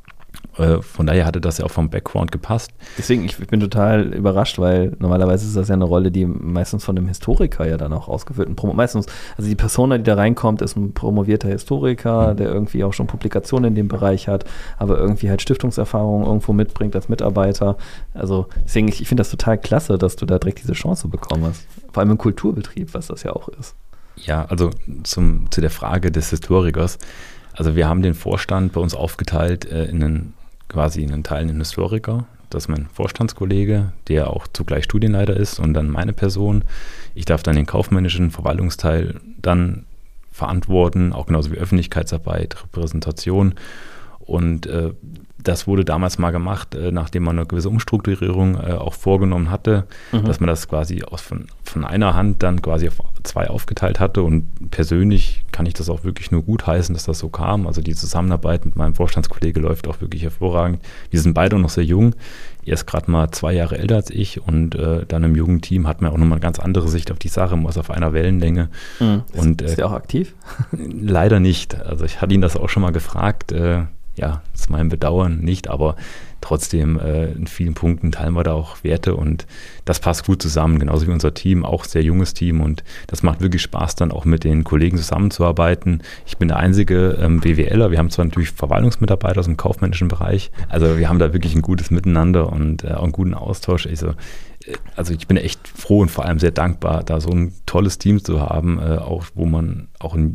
Von daher hatte das ja auch vom Background gepasst. Deswegen, ich bin total überrascht, weil normalerweise ist das ja eine Rolle, die meistens von einem Historiker ja dann auch ausgeführt wird. Meistens, also die Persona, die da reinkommt, ist ein promovierter Historiker, mhm. der irgendwie auch schon Publikationen in dem Bereich hat, aber irgendwie halt Stiftungserfahrung irgendwo mitbringt als Mitarbeiter. Also deswegen, ich, ich finde das total klasse, dass du da direkt diese Chance bekommen hast. Vor allem im Kulturbetrieb, was das ja auch ist. Ja, also zum, zu der Frage des Historikers. Also wir haben den Vorstand bei uns aufgeteilt äh, in einen, quasi in einen Teil einen Historiker. Das ist mein Vorstandskollege, der auch zugleich Studienleiter ist, und dann meine Person. Ich darf dann den kaufmännischen Verwaltungsteil dann verantworten, auch genauso wie Öffentlichkeitsarbeit, Repräsentation. Und äh, das wurde damals mal gemacht, äh, nachdem man eine gewisse Umstrukturierung äh, auch vorgenommen hatte, mhm. dass man das quasi aus von, von einer Hand dann quasi auf zwei aufgeteilt hatte. Und persönlich kann ich das auch wirklich nur gutheißen, dass das so kam. Also die Zusammenarbeit mit meinem Vorstandskollege läuft auch wirklich hervorragend. Wir sind beide noch sehr jung. Er ist gerade mal zwei Jahre älter als ich und äh, dann im jungen Team hat man auch nochmal eine ganz andere Sicht auf die Sache, man ist auf einer Wellenlänge. Mhm. Und, ist, ist äh, der auch aktiv? Leider nicht. Also ich hatte ihn das auch schon mal gefragt, äh, ja, das ist mein Bedauern nicht, aber trotzdem äh, in vielen Punkten teilen wir da auch Werte und das passt gut zusammen, genauso wie unser Team, auch sehr junges Team, und das macht wirklich Spaß, dann auch mit den Kollegen zusammenzuarbeiten. Ich bin der einzige ähm, BWLer, wir haben zwar natürlich Verwaltungsmitarbeiter aus dem kaufmännischen Bereich, also wir haben da wirklich ein gutes Miteinander und äh, auch einen guten Austausch. Also, äh, also ich bin echt froh und vor allem sehr dankbar, da so ein tolles Team zu haben, äh, auch wo man auch ein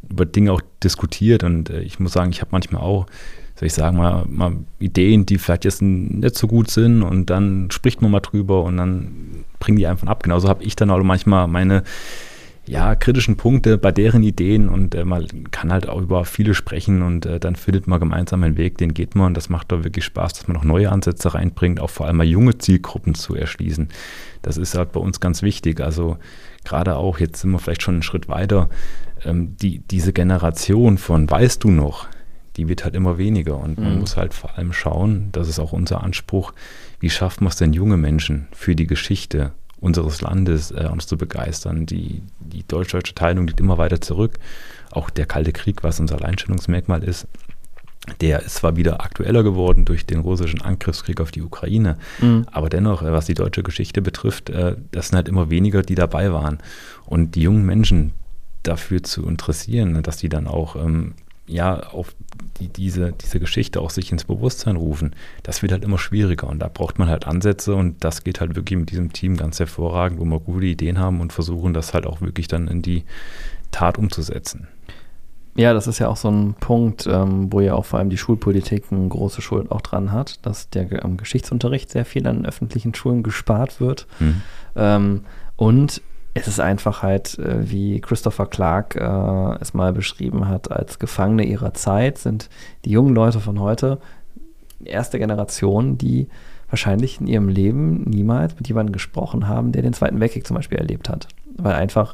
über Dinge auch diskutiert und äh, ich muss sagen, ich habe manchmal auch, soll ich sagen, mal, mal Ideen, die vielleicht jetzt nicht so gut sind und dann spricht man mal drüber und dann bringen die einfach ab. Genauso habe ich dann auch manchmal meine ja, kritischen Punkte bei deren Ideen und äh, man kann halt auch über viele sprechen und äh, dann findet man gemeinsam einen Weg, den geht man und das macht doch wirklich Spaß, dass man auch neue Ansätze reinbringt, auch vor allem mal junge Zielgruppen zu erschließen. Das ist halt bei uns ganz wichtig, also gerade auch, jetzt sind wir vielleicht schon einen Schritt weiter, ähm, die, diese Generation von weißt du noch, die wird halt immer weniger und man mhm. muss halt vor allem schauen, das ist auch unser Anspruch, wie schafft man es denn, junge Menschen für die Geschichte unseres Landes äh, uns zu begeistern. Die, die deutsch-deutsche Teilung liegt immer weiter zurück. Auch der Kalte Krieg, was unser Alleinstellungsmerkmal ist, der ist zwar wieder aktueller geworden durch den russischen Angriffskrieg auf die Ukraine, mhm. aber dennoch, äh, was die deutsche Geschichte betrifft, äh, das sind halt immer weniger, die dabei waren. Und die jungen Menschen dafür zu interessieren, dass die dann auch ähm, ja, auf die, diese, diese Geschichte auch sich ins Bewusstsein rufen, das wird halt immer schwieriger und da braucht man halt Ansätze und das geht halt wirklich mit diesem Team ganz hervorragend, wo wir gute Ideen haben und versuchen, das halt auch wirklich dann in die Tat umzusetzen. Ja, das ist ja auch so ein Punkt, ähm, wo ja auch vor allem die Schulpolitik eine große Schuld auch dran hat, dass der am Geschichtsunterricht sehr viel an öffentlichen Schulen gespart wird. Mhm. Ähm, und es ist einfach halt, äh, wie Christopher Clark äh, es mal beschrieben hat, als Gefangene ihrer Zeit sind die jungen Leute von heute die erste Generation, die wahrscheinlich in ihrem Leben niemals mit jemandem gesprochen haben, der den Zweiten Weltkrieg zum Beispiel erlebt hat. Weil einfach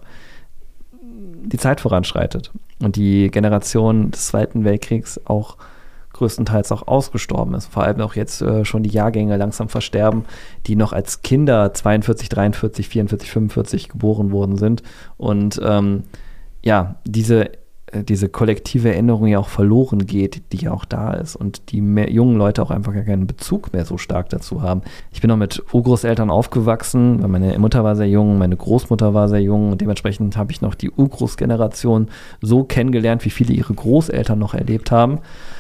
die Zeit voranschreitet und die Generation des Zweiten Weltkriegs auch größtenteils auch ausgestorben ist. Vor allem auch jetzt äh, schon die Jahrgänge langsam versterben, die noch als Kinder zweiundvierzig, dreiundvierzig, vierundvierzig, fünfundvierzig geboren worden sind. Und ähm, ja, diese, äh, diese kollektive Erinnerung ja auch verloren geht, die ja auch da ist und die mehr, jungen Leute auch einfach gar keinen Bezug mehr so stark dazu haben. Ich bin auch mit Urgroßeltern aufgewachsen, weil meine Mutter war sehr jung, meine Großmutter war sehr jung und dementsprechend habe ich noch die Urgroßgeneration so kennengelernt, wie viele ihre Großeltern noch erlebt haben.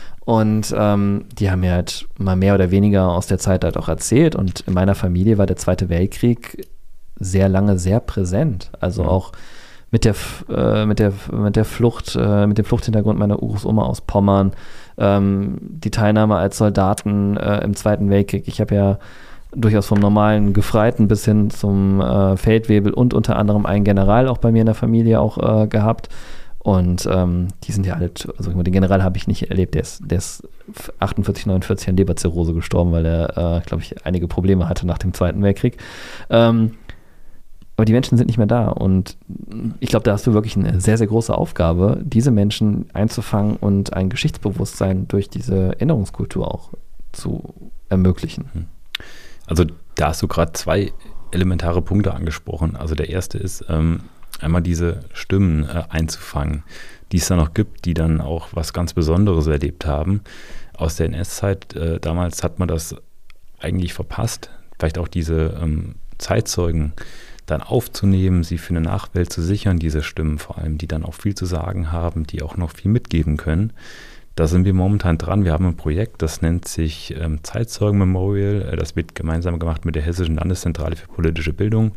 Und ähm, die haben mir halt mal mehr oder weniger aus der Zeit halt auch erzählt. Und in meiner Familie war der Zweite Weltkrieg sehr lange sehr präsent. Also mhm. auch mit der, äh, mit der, mit der Flucht, äh, mit dem Fluchthintergrund meiner Urgroßoma aus Pommern, ähm, die Teilnahme als Soldaten äh, im Zweiten Weltkrieg. Ich habe ja durchaus vom normalen Gefreiten bis hin zum äh, Feldwebel und unter anderem einen General auch bei mir in der Familie auch äh, gehabt. Und ähm, die sind ja alle, also den General habe ich nicht erlebt, der ist, der ist achtundvierzig, neunundvierzig an Leberzirrhose gestorben, weil er, äh, glaube ich, einige Probleme hatte nach dem Zweiten Weltkrieg. Ähm, aber die Menschen sind nicht mehr da und ich glaube, da hast du wirklich eine sehr, sehr große Aufgabe, diese Menschen einzufangen und ein Geschichtsbewusstsein durch diese Erinnerungskultur auch zu ermöglichen. Also da hast du gerade zwei elementare Punkte angesprochen. Also der erste ist, ähm, einmal diese Stimmen äh, einzufangen, die es da noch gibt, die dann auch was ganz Besonderes erlebt haben. Aus der N S-Zeit äh, damals hat man das eigentlich verpasst, vielleicht auch diese ähm, Zeitzeugen dann aufzunehmen, sie für eine Nachwelt zu sichern, diese Stimmen vor allem, die dann auch viel zu sagen haben, die auch noch viel mitgeben können. Da sind wir momentan dran. Wir haben ein Projekt, das nennt sich ähm, Zeitzeugen-Memorial. Das wird gemeinsam gemacht mit der Hessischen Landeszentrale für politische Bildung,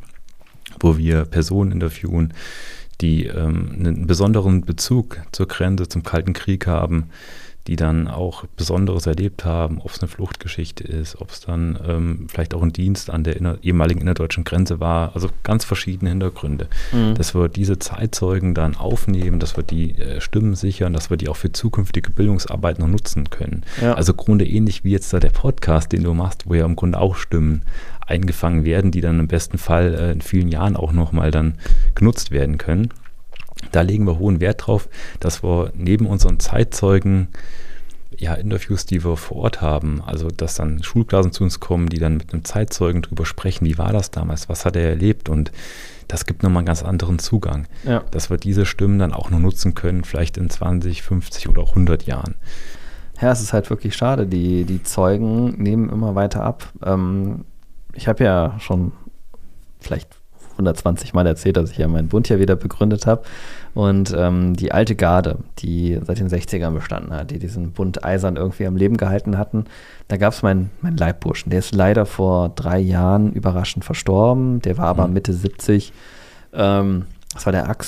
wo wir Personen interviewen, die ähm, einen besonderen Bezug zur Grenze, zum Kalten Krieg haben, die dann auch Besonderes erlebt haben, ob es eine Fluchtgeschichte ist, ob es dann ähm, vielleicht auch ein Dienst an der inner, ehemaligen innerdeutschen Grenze war, also ganz verschiedene Hintergründe. Mhm. Dass wir diese Zeitzeugen dann aufnehmen, dass wir die äh, Stimmen sichern, dass wir die auch für zukünftige Bildungsarbeit noch nutzen können. Ja. Also im Grunde ähnlich wie jetzt da der Podcast, den du machst, wo ja im Grunde auch Stimmen eingefangen werden, die dann im besten Fall äh, in vielen Jahren auch nochmal dann genutzt werden können. Da legen wir hohen Wert drauf, dass wir neben unseren Zeitzeugen ja, Interviews, die wir vor Ort haben, also dass dann Schulklassen zu uns kommen, die dann mit einem Zeitzeugen drüber sprechen, wie war das damals, was hat er erlebt, und das gibt nochmal einen ganz anderen Zugang, ja. Dass wir diese Stimmen dann auch noch nutzen können, vielleicht in zwanzig, fünfzig oder auch hundert Jahren. Ja, es ist halt wirklich schade, die, die Zeugen nehmen immer weiter ab. Ähm, ich habe ja schon vielleicht hundertzwanzig Mal erzählt, dass ich ja meinen Bund ja wieder begründet habe. Und ähm, die alte Garde, die seit den sechzigern bestanden hat, die diesen Bund eisern irgendwie am Leben gehalten hatten, da gab es meinen mein Leibburschen. Der ist leider vor drei Jahren überraschend verstorben. Der war aber mhm. Mitte siebzig. Ähm, das war der Axel.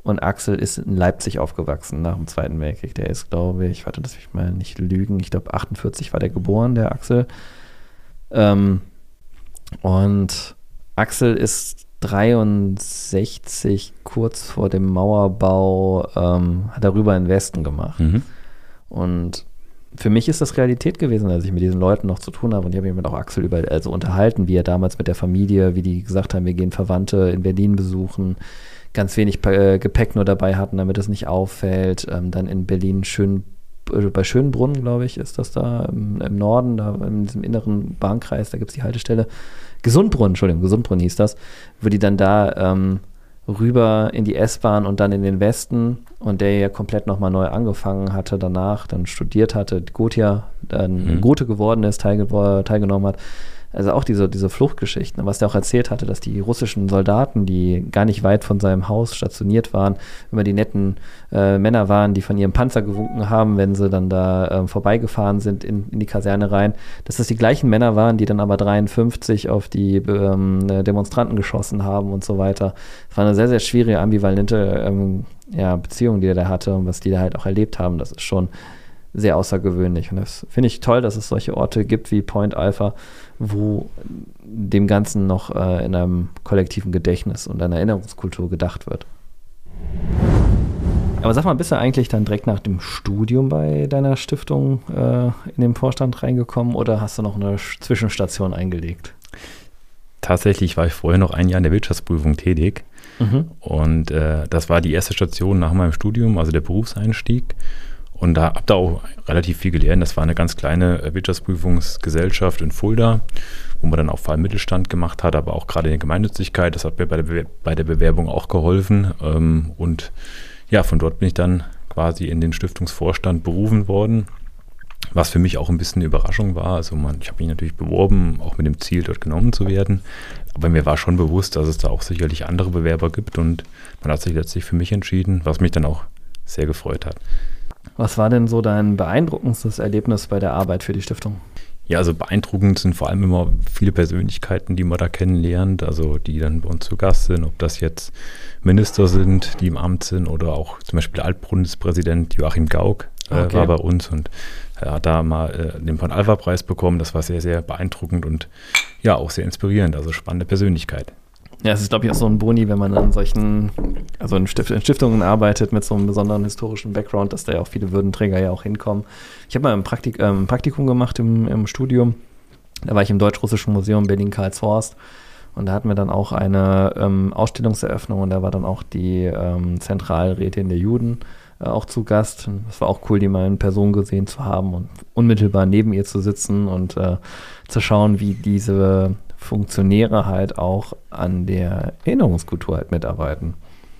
und Axel ist in Leipzig aufgewachsen nach dem Zweiten Weltkrieg. Der ist, glaube ich, warte, dass ich mal nicht lügen, ich glaube achtundvierzig war der geboren, der Axel. Ähm, und Axel ist dreiundsechzig, kurz vor dem Mauerbau, ähm, hat er rüber in den Westen gemacht. Mhm. Und für mich ist das Realität gewesen, als ich mit diesen Leuten noch zu tun habe. Und ich habe mich mit auch Axel über, also unterhalten, wie er damals mit der Familie, wie die gesagt haben, wir gehen Verwandte in Berlin besuchen, ganz wenig äh, Gepäck nur dabei hatten, damit es nicht auffällt. Ähm, dann in Berlin schön, äh, bei Schönbrunn, glaube ich, ist das da im, im Norden, da in diesem inneren Bahnkreis, da gibt es die Haltestelle. Gesundbrunn, Entschuldigung, Gesundbrunn hieß das, wo die dann da ähm, rüber in die S-Bahn und dann in den Westen und der ja komplett nochmal neu angefangen hatte danach, dann studiert hatte, Gothia, dann mhm. Gothe geworden ist, teilge- teilgenommen hat. Also auch diese, diese Fluchtgeschichten, was der auch erzählt hatte, dass die russischen Soldaten, die gar nicht weit von seinem Haus stationiert waren, immer die netten äh, Männer waren, die von ihrem Panzer gewunken haben, wenn sie dann da äh, vorbeigefahren sind in, in die Kaserne rein, dass das die gleichen Männer waren, die dann aber dreiundfünfzig auf die ähm, Demonstranten geschossen haben und so weiter. Es war eine sehr, sehr schwierige, ambivalente ähm, ja, Beziehung, die er da hatte und was die da halt auch erlebt haben. Das ist schon sehr außergewöhnlich. Und das finde ich toll, dass es solche Orte gibt wie Point Alpha, wo dem Ganzen noch äh, in einem kollektiven Gedächtnis und einer Erinnerungskultur gedacht wird. Aber sag mal, bist du eigentlich dann direkt nach dem Studium bei deiner Stiftung äh, in den Vorstand reingekommen oder hast du noch eine Zwischenstation eingelegt? Tatsächlich war ich vorher noch ein Jahr in der Wirtschaftsprüfung tätig. Mhm. Und äh, das war die erste Station nach meinem Studium, also der Berufseinstieg. Und da habe da auch relativ viel gelernt. Das war eine ganz kleine Wirtschaftsprüfungsgesellschaft in Fulda, wo man dann auch vor allem Mittelstand gemacht hat, aber auch gerade in der Gemeinnützigkeit. Das hat mir bei der, Be- bei der Bewerbung auch geholfen. Und ja, von dort bin ich dann quasi in den Stiftungsvorstand berufen worden, was für mich auch ein bisschen eine Überraschung war. Also man, ich habe mich natürlich beworben, auch mit dem Ziel, dort genommen zu werden. Aber mir war schon bewusst, dass es da auch sicherlich andere Bewerber gibt. Und man hat sich letztlich für mich entschieden, was mich dann auch sehr gefreut hat. Was war denn so dein beeindruckendstes Erlebnis bei der Arbeit für die Stiftung? Ja, also beeindruckend sind vor allem immer viele Persönlichkeiten, die man da kennenlernt, also die dann bei uns zu Gast sind, ob das jetzt Minister sind, die im Amt sind oder auch zum Beispiel der Altbundespräsident Joachim Gauck äh, okay. war bei uns und er hat da mal äh, den Point-Alpha-Preis bekommen. Das war sehr, sehr beeindruckend und ja, auch sehr inspirierend, also spannende Persönlichkeit. Ja, es ist, glaube ich, auch so ein Boni, wenn man an solchen, also in, Stift, in Stiftungen arbeitet mit so einem besonderen historischen Background, dass da ja auch viele Würdenträger ja auch hinkommen. Ich habe mal ein Praktik, ähm, Praktikum gemacht im, im Studium. Da war ich im Deutsch-Russischen Museum Berlin-Karlshorst und da hatten wir dann auch eine ähm, Ausstellungseröffnung und da war dann auch die ähm, Zentralrätin der Juden äh, auch zu Gast. Das war auch cool, die mal in Person gesehen zu haben und unmittelbar neben ihr zu sitzen und äh, zu schauen, wie diese Funktionäre halt auch an der Erinnerungskultur halt mitarbeiten.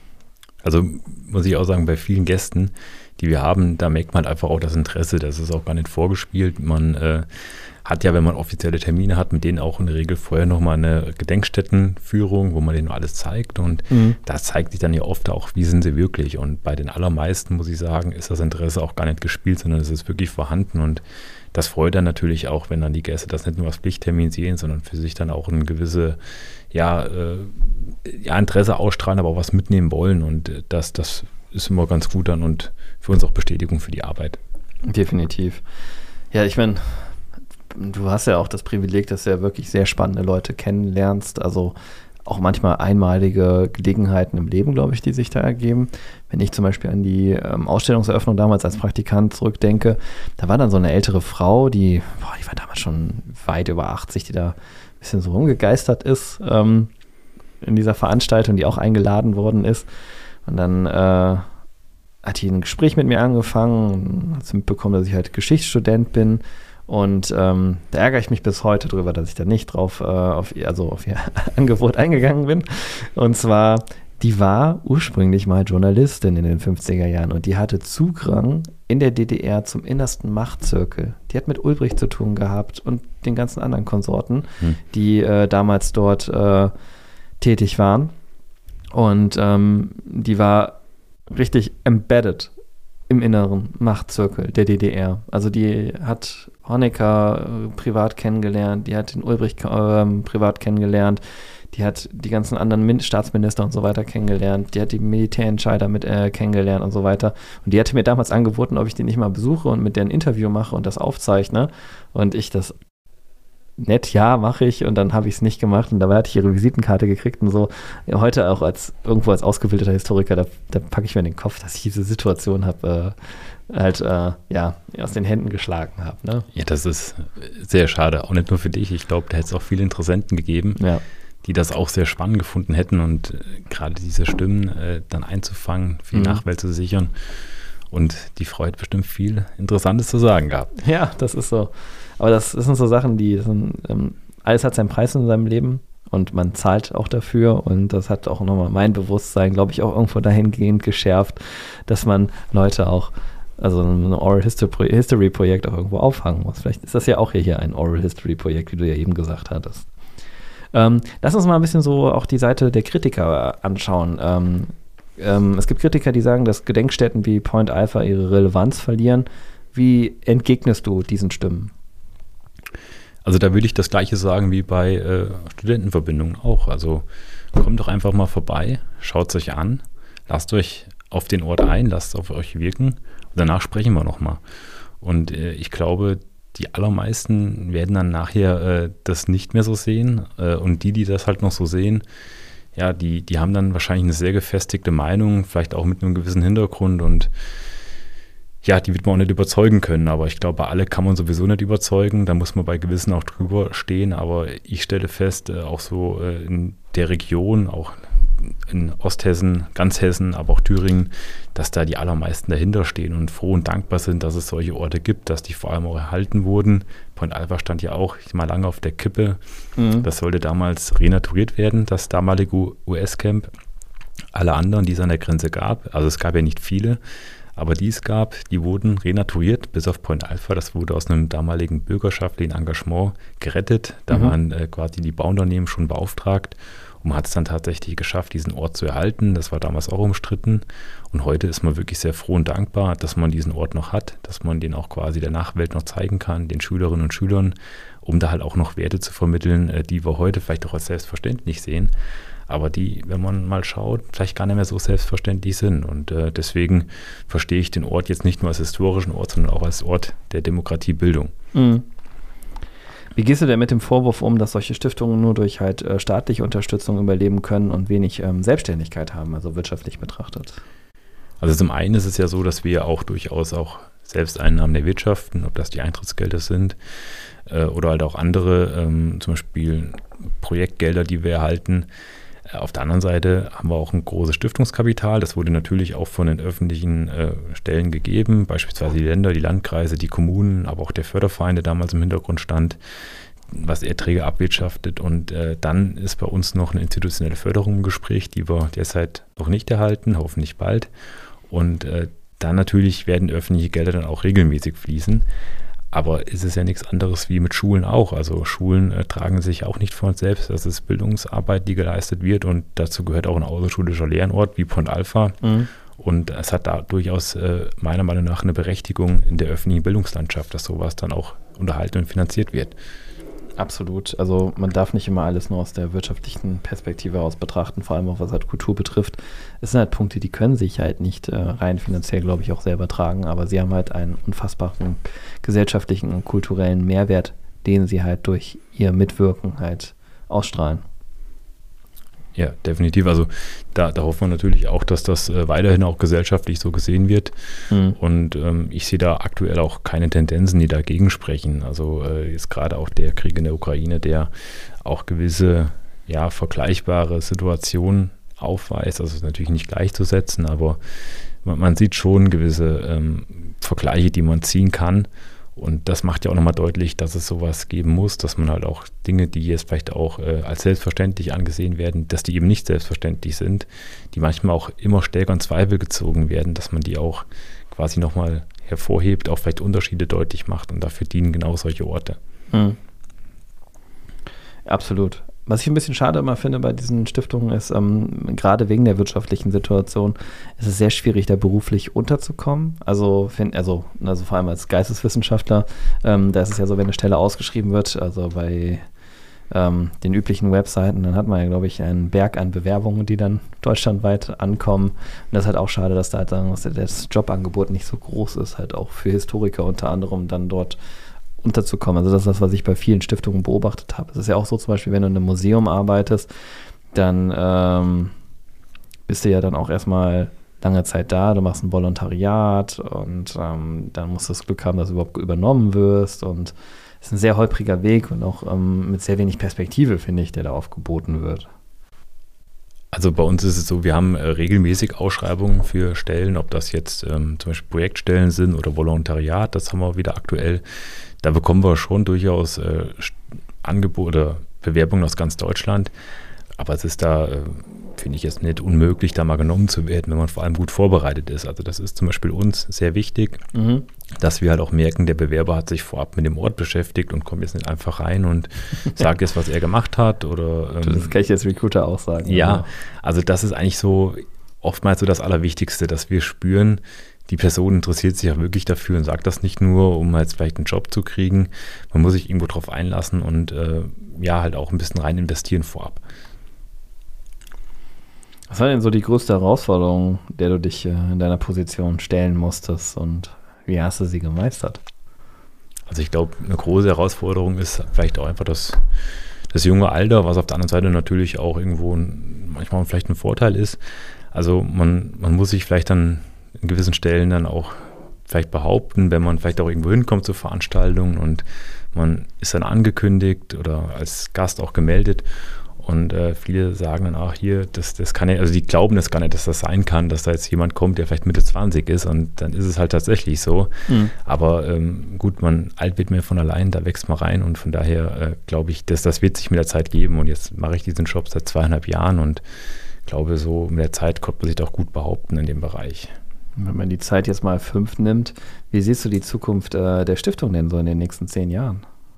Also muss ich auch sagen, bei vielen Gästen, die wir haben, da merkt man einfach auch das Interesse, das ist auch gar nicht vorgespielt. Man äh, hat ja, wenn man offizielle Termine hat, mit denen auch in der Regel vorher nochmal eine Gedenkstättenführung, wo man denen alles zeigt und mhm. da zeigt sich dann ja oft auch, wie sind sie wirklich und bei den allermeisten, muss ich sagen, ist das Interesse auch gar nicht gespielt, sondern es ist wirklich vorhanden und das freut dann natürlich auch, wenn dann die Gäste das nicht nur als Pflichttermin sehen, sondern für sich dann auch ein gewisse ja, äh, ja, Interesse ausstrahlen, aber auch was mitnehmen wollen. Und äh, das, das ist immer ganz gut dann und für uns auch Bestätigung für die Arbeit. Definitiv. Ja, ich meine, du hast ja auch das Privileg, dass du ja wirklich sehr spannende Leute kennenlernst. Also auch manchmal einmalige Gelegenheiten im Leben, glaube ich, die sich da ergeben. Wenn ich zum Beispiel an die ähm, Ausstellungseröffnung damals als Praktikant zurückdenke, da war dann so eine ältere Frau, die, boah, die war damals schon weit über achtzig, die da ein bisschen so rumgegeistert ist ähm, in dieser Veranstaltung, die auch eingeladen worden ist. Und dann äh, hat die ein Gespräch mit mir angefangen, hat sie mitbekommen, dass ich halt Geschichtsstudent bin. Und ähm, da ärgere ich mich bis heute drüber, dass ich da nicht drauf äh, auf, ihr, also auf ihr Angebot eingegangen bin. Und zwar, die war ursprünglich mal Journalistin in den fünfziger Jahren und die hatte Zugang in der D D R zum innersten Machtzirkel. Die hat mit Ulbricht zu tun gehabt und den ganzen anderen Konsorten, hm. die äh, damals dort äh, tätig waren. Und ähm, die war richtig embedded im inneren Machtzirkel der D D R. Also die hat Honecker äh, privat kennengelernt, die hat den Ulbricht äh, privat kennengelernt, die hat die ganzen anderen Min- Staatsminister und so weiter kennengelernt, die hat die Militärentscheider mit äh, kennengelernt und so weiter. Und die hatte mir damals angeboten, ob ich die nicht mal besuche und mit der ein Interview mache und das aufzeichne. Und ich das nett, ja, mache ich. Und dann habe ich es nicht gemacht. Und dabei hatte ich ihre Visitenkarte gekriegt und so. Ja, heute auch als irgendwo als ausgebildeter Historiker, da, da packe ich mir in den Kopf, dass ich diese Situation habe, äh, halt, äh, ja, aus den Händen geschlagen habe. Ne? Ja, das ist sehr schade. Auch nicht nur für dich. Ich glaube, da hätte es auch viele Interessenten gegeben, ja. die das auch sehr spannend gefunden hätten und äh, gerade diese Stimmen äh, dann einzufangen, für die mhm. Nachwelt zu sichern. Und die Frau hat bestimmt viel Interessantes zu sagen gehabt. Ja, das ist so. Aber das, das sind so Sachen, die sind, ähm, alles hat seinen Preis in seinem Leben und man zahlt auch dafür und das hat auch nochmal mein Bewusstsein, glaube ich, auch irgendwo dahingehend geschärft, dass man Leute auch, also ein Oral History, History Projekt auch irgendwo auffangen muss. Vielleicht ist das ja auch hier, hier ein Oral History Projekt, wie du ja eben gesagt hattest. Ähm, lass uns mal ein bisschen so auch die Seite der Kritiker anschauen. Ähm, ähm, es gibt Kritiker, die sagen, dass Gedenkstätten wie Point Alpha ihre Relevanz verlieren. Wie entgegnest du diesen Stimmen? Also da würde ich das Gleiche sagen wie bei äh, Studentenverbindungen auch. Also kommt doch einfach mal vorbei, schaut es euch an, lasst euch auf den Ort ein, lasst es auf euch wirken und danach sprechen wir nochmal. Und äh, ich glaube, die allermeisten werden dann nachher äh, das nicht mehr so sehen äh, und die, die das halt noch so sehen, ja, die, die haben dann wahrscheinlich eine sehr gefestigte Meinung, vielleicht auch mit einem gewissen Hintergrund und ja, die wird man auch nicht überzeugen können, aber ich glaube, bei alle kann man sowieso nicht überzeugen, da muss man bei Gewissen auch drüber stehen, aber ich stelle fest, äh, auch so äh, in der Region, auch in Osthessen, ganz Hessen, aber auch Thüringen, dass da die allermeisten dahinter stehen und froh und dankbar sind, dass es solche Orte gibt, dass die vor allem auch erhalten wurden. Point Alpha stand ja auch mal lange auf der Kippe. Mhm. Das sollte damals renaturiert werden, das damalige U S-Camp. Alle anderen, die es an der Grenze gab, also es gab ja nicht viele, aber die es gab, die wurden renaturiert, bis auf Point Alpha. Das wurde aus einem damaligen bürgerschaftlichen Engagement gerettet. Da mhm. waren äh, quasi die Bauunternehmen schon beauftragt. Und man hat es dann tatsächlich geschafft, diesen Ort zu erhalten. Das war damals auch umstritten. Und heute ist man wirklich sehr froh und dankbar, dass man diesen Ort noch hat, dass man den auch quasi der Nachwelt noch zeigen kann, den Schülerinnen und Schülern, um da halt auch noch Werte zu vermitteln, äh, die wir heute vielleicht auch als selbstverständlich sehen. Aber die, wenn man mal schaut, vielleicht gar nicht mehr so selbstverständlich sind. Und äh, deswegen verstehe ich den Ort jetzt nicht nur als historischen Ort, sondern auch als Ort der Demokratiebildung. Mhm. Wie gehst du denn mit dem Vorwurf um, dass solche Stiftungen nur durch halt äh, staatliche Unterstützung überleben können und wenig ähm, Selbstständigkeit haben, also wirtschaftlich betrachtet? Also zum einen ist es ja so, dass wir auch durchaus auch Selbsteinnahmen erwirtschaften, ob das die Eintrittsgelder sind äh, oder halt auch andere, ähm, zum Beispiel Projektgelder, die wir erhalten. Auf der anderen Seite haben wir auch ein großes Stiftungskapital. Das wurde natürlich auch von den öffentlichen äh, Stellen gegeben, beispielsweise die Länder, die Landkreise, die Kommunen, aber auch der Förderverein, der damals im Hintergrund stand, was Erträge abwirtschaftet. Und äh, dann ist bei uns noch eine institutionelle Förderung im Gespräch, die wir derzeit noch nicht erhalten, hoffentlich bald. Und äh, dann natürlich werden öffentliche Gelder dann auch regelmäßig fließen. Aber es ist ja nichts anderes wie mit Schulen auch. Also Schulen äh, tragen sich auch nicht von selbst. Das ist Bildungsarbeit, die geleistet wird. Und dazu gehört auch ein außerschulischer Lernort wie Point Alpha. Mhm. Und es hat da durchaus äh, meiner Meinung nach eine Berechtigung in der öffentlichen Bildungslandschaft, dass sowas dann auch unterhalten und finanziert wird. Absolut. Also man darf nicht immer alles nur aus der wirtschaftlichen Perspektive aus betrachten, vor allem auch was halt Kultur betrifft. Es sind halt Punkte, die können sich halt nicht äh, rein finanziell, glaube ich, auch selber tragen, aber sie haben halt einen unfassbaren gesellschaftlichen und kulturellen Mehrwert, den sie halt durch ihr Mitwirken halt ausstrahlen. Ja, definitiv. Also da, da hoffen wir natürlich auch, dass das äh, weiterhin auch gesellschaftlich so gesehen wird. Mhm. Und ähm, ich sehe da aktuell auch keine Tendenzen, die dagegen sprechen. Also äh, jetzt gerade auch der Krieg in der Ukraine, der auch gewisse, ja, vergleichbare Situationen aufweist. Also ist natürlich nicht gleichzusetzen, aber man, man sieht schon gewisse ähm, Vergleiche, die man ziehen kann. Und das macht ja auch nochmal deutlich, dass es sowas geben muss, dass man halt auch Dinge, die jetzt vielleicht auch äh, als selbstverständlich angesehen werden, dass die eben nicht selbstverständlich sind, die manchmal auch immer stärker in Zweifel gezogen werden, dass man die auch quasi nochmal hervorhebt, auch vielleicht Unterschiede deutlich macht und dafür dienen genau solche Orte. Mhm. Absolut. Was ich ein bisschen schade immer finde bei diesen Stiftungen ist, ähm, gerade wegen der wirtschaftlichen Situation, ist es sehr schwierig, da beruflich unterzukommen. Also, find, also, also vor allem als Geisteswissenschaftler, ähm, da ist es ja so, wenn eine Stelle ausgeschrieben wird, also bei ähm, den üblichen Webseiten, dann hat man ja, glaube ich, einen Berg an Bewerbungen, die dann deutschlandweit ankommen. Und das ist halt auch schade, dass da halt sagen, dass das Jobangebot nicht so groß ist, halt auch für Historiker unter anderem dann dort unterzukommen. Also das ist das, was ich bei vielen Stiftungen beobachtet habe. Es ist ja auch so, zum Beispiel, wenn du in einem Museum arbeitest, dann ähm, bist du ja dann auch erstmal lange Zeit da, du machst ein Volontariat und ähm, dann musst du das Glück haben, dass du überhaupt übernommen wirst, und es ist ein sehr holpriger Weg und auch ähm, mit sehr wenig Perspektive, finde ich, der da aufgeboten wird. Also bei uns ist es so, wir haben äh, regelmäßig Ausschreibungen für Stellen, ob das jetzt ähm, zum Beispiel Projektstellen sind oder Volontariat, das haben wir wieder aktuell. Da bekommen wir schon durchaus äh, Angebote, Bewerbungen aus ganz Deutschland, aber es ist da, äh, finde ich, jetzt nicht unmöglich, da mal genommen zu werden, wenn man vor allem gut vorbereitet ist. Also das ist zum Beispiel uns sehr wichtig, mhm. dass wir halt auch merken, der Bewerber hat sich vorab mit dem Ort beschäftigt und kommt jetzt nicht einfach rein und sagt jetzt, was er gemacht hat. Oder, ähm, das kann ich als Recruiter auch sagen. Ja, oder? Also das ist eigentlich so oftmals so das Allerwichtigste, dass wir spüren, die Person interessiert sich auch wirklich dafür und sagt das nicht nur, um jetzt vielleicht einen Job zu kriegen. Man muss sich irgendwo drauf einlassen und äh, ja, halt auch ein bisschen rein investieren vorab. Was war denn so die größte Herausforderung, der du dich äh, in deiner Position stellen musstest, und wie hast du sie gemeistert? Also ich glaube, eine große Herausforderung ist vielleicht auch einfach das, das junge Alter, was auf der anderen Seite natürlich auch irgendwo ein, manchmal vielleicht ein Vorteil ist. Also man, man muss sich vielleicht dann in gewissen Stellen dann auch vielleicht behaupten, wenn man vielleicht auch irgendwo hinkommt zu Veranstaltungen und man ist dann angekündigt oder als Gast auch gemeldet. Und äh, viele sagen dann auch hier, das, das kann ja, also die glauben das gar nicht, dass das sein kann, dass da jetzt jemand kommt, der vielleicht Mitte zwanzig ist, und dann ist es halt tatsächlich so. Mhm. Aber ähm, gut, man alt wird mehr von allein, da wächst man rein, und von daher äh, glaube ich, dass das wird sich mit der Zeit geben, und jetzt mache ich diesen Job seit zweieinhalb Jahren und glaube, so mit der Zeit konnte man sich auch gut behaupten in dem Bereich. Wenn man die Zeit jetzt mal fünf nimmt, wie siehst du die Zukunft äh, der Stiftung denn so in den nächsten zehn Jahren?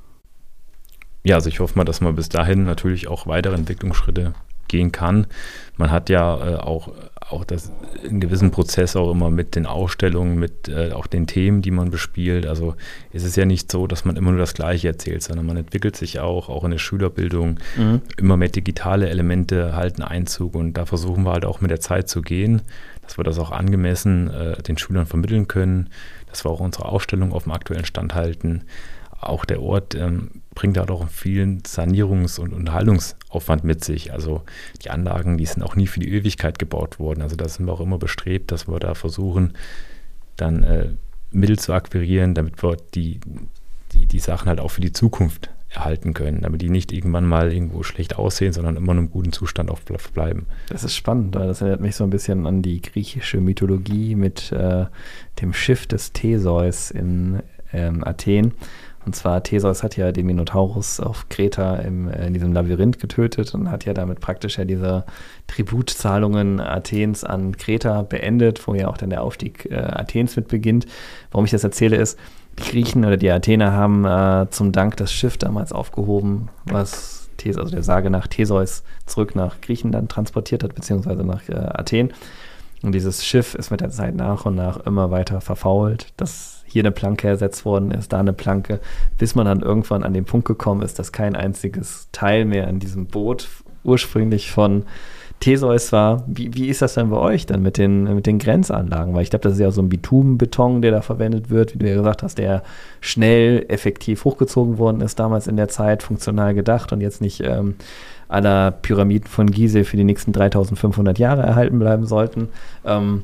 Ja, also ich hoffe mal, dass man bis dahin natürlich auch weitere Entwicklungsschritte gehen kann. Man hat ja äh, auch, auch das, einen gewissen Prozess auch immer mit den Ausstellungen, mit äh, auch den Themen, die man bespielt. Also es ist ja nicht so, dass man immer nur das Gleiche erzählt, sondern man entwickelt sich auch, auch in der Schülerbildung. Mhm. Immer mehr digitale Elemente halten Einzug, und da versuchen wir halt auch mit der Zeit zu gehen, dass wir das auch angemessen äh, den Schülern vermitteln können, dass wir auch unsere Ausstellung auf dem aktuellen Stand halten. Auch der Ort ähm, bringt halt auch vielen Sanierungs- und Unterhaltungsaufwand mit sich. Also die Anlagen, die sind auch nie für die Ewigkeit gebaut worden. Also da sind wir auch immer bestrebt, dass wir da versuchen, dann äh, Mittel zu akquirieren, damit wir die, die, die Sachen halt auch für die Zukunft erhalten können, damit die nicht irgendwann mal irgendwo schlecht aussehen, sondern immer in einem guten Zustand auch bleiben. Das ist spannend, weil das erinnert mich so ein bisschen an die griechische Mythologie mit äh, dem Schiff des Theseus in ähm, Athen. Und zwar, Theseus hat ja den Minotaurus auf Kreta im, in diesem Labyrinth getötet und hat ja damit praktisch ja diese Tributzahlungen Athens an Kreta beendet, wo ja auch dann der Aufstieg äh, Athens mit beginnt. Warum ich das erzähle ist, die Griechen oder die Athener haben äh, zum Dank das Schiff damals aufgehoben, was Theseus, also der Sage nach Theseus zurück nach Griechenland transportiert hat, beziehungsweise nach äh, Athen. Und dieses Schiff ist mit der Zeit nach und nach immer weiter verfault, dass hier eine Planke ersetzt worden ist, da eine Planke, bis man dann irgendwann an den Punkt gekommen ist, dass kein einziges Teil mehr in diesem Boot ursprünglich von Theseus war. Wie, wie ist das denn bei euch dann mit den, mit den Grenzanlagen? Weil ich glaube, das ist ja so ein Bitumenbeton, der da verwendet wird, wie du ja gesagt hast, der schnell, effektiv hochgezogen worden ist, damals in der Zeit, funktional gedacht und jetzt nicht ähm, à la Pyramiden von Gizeh für die nächsten dreitausendfünfhundert Jahre erhalten bleiben sollten. Ähm,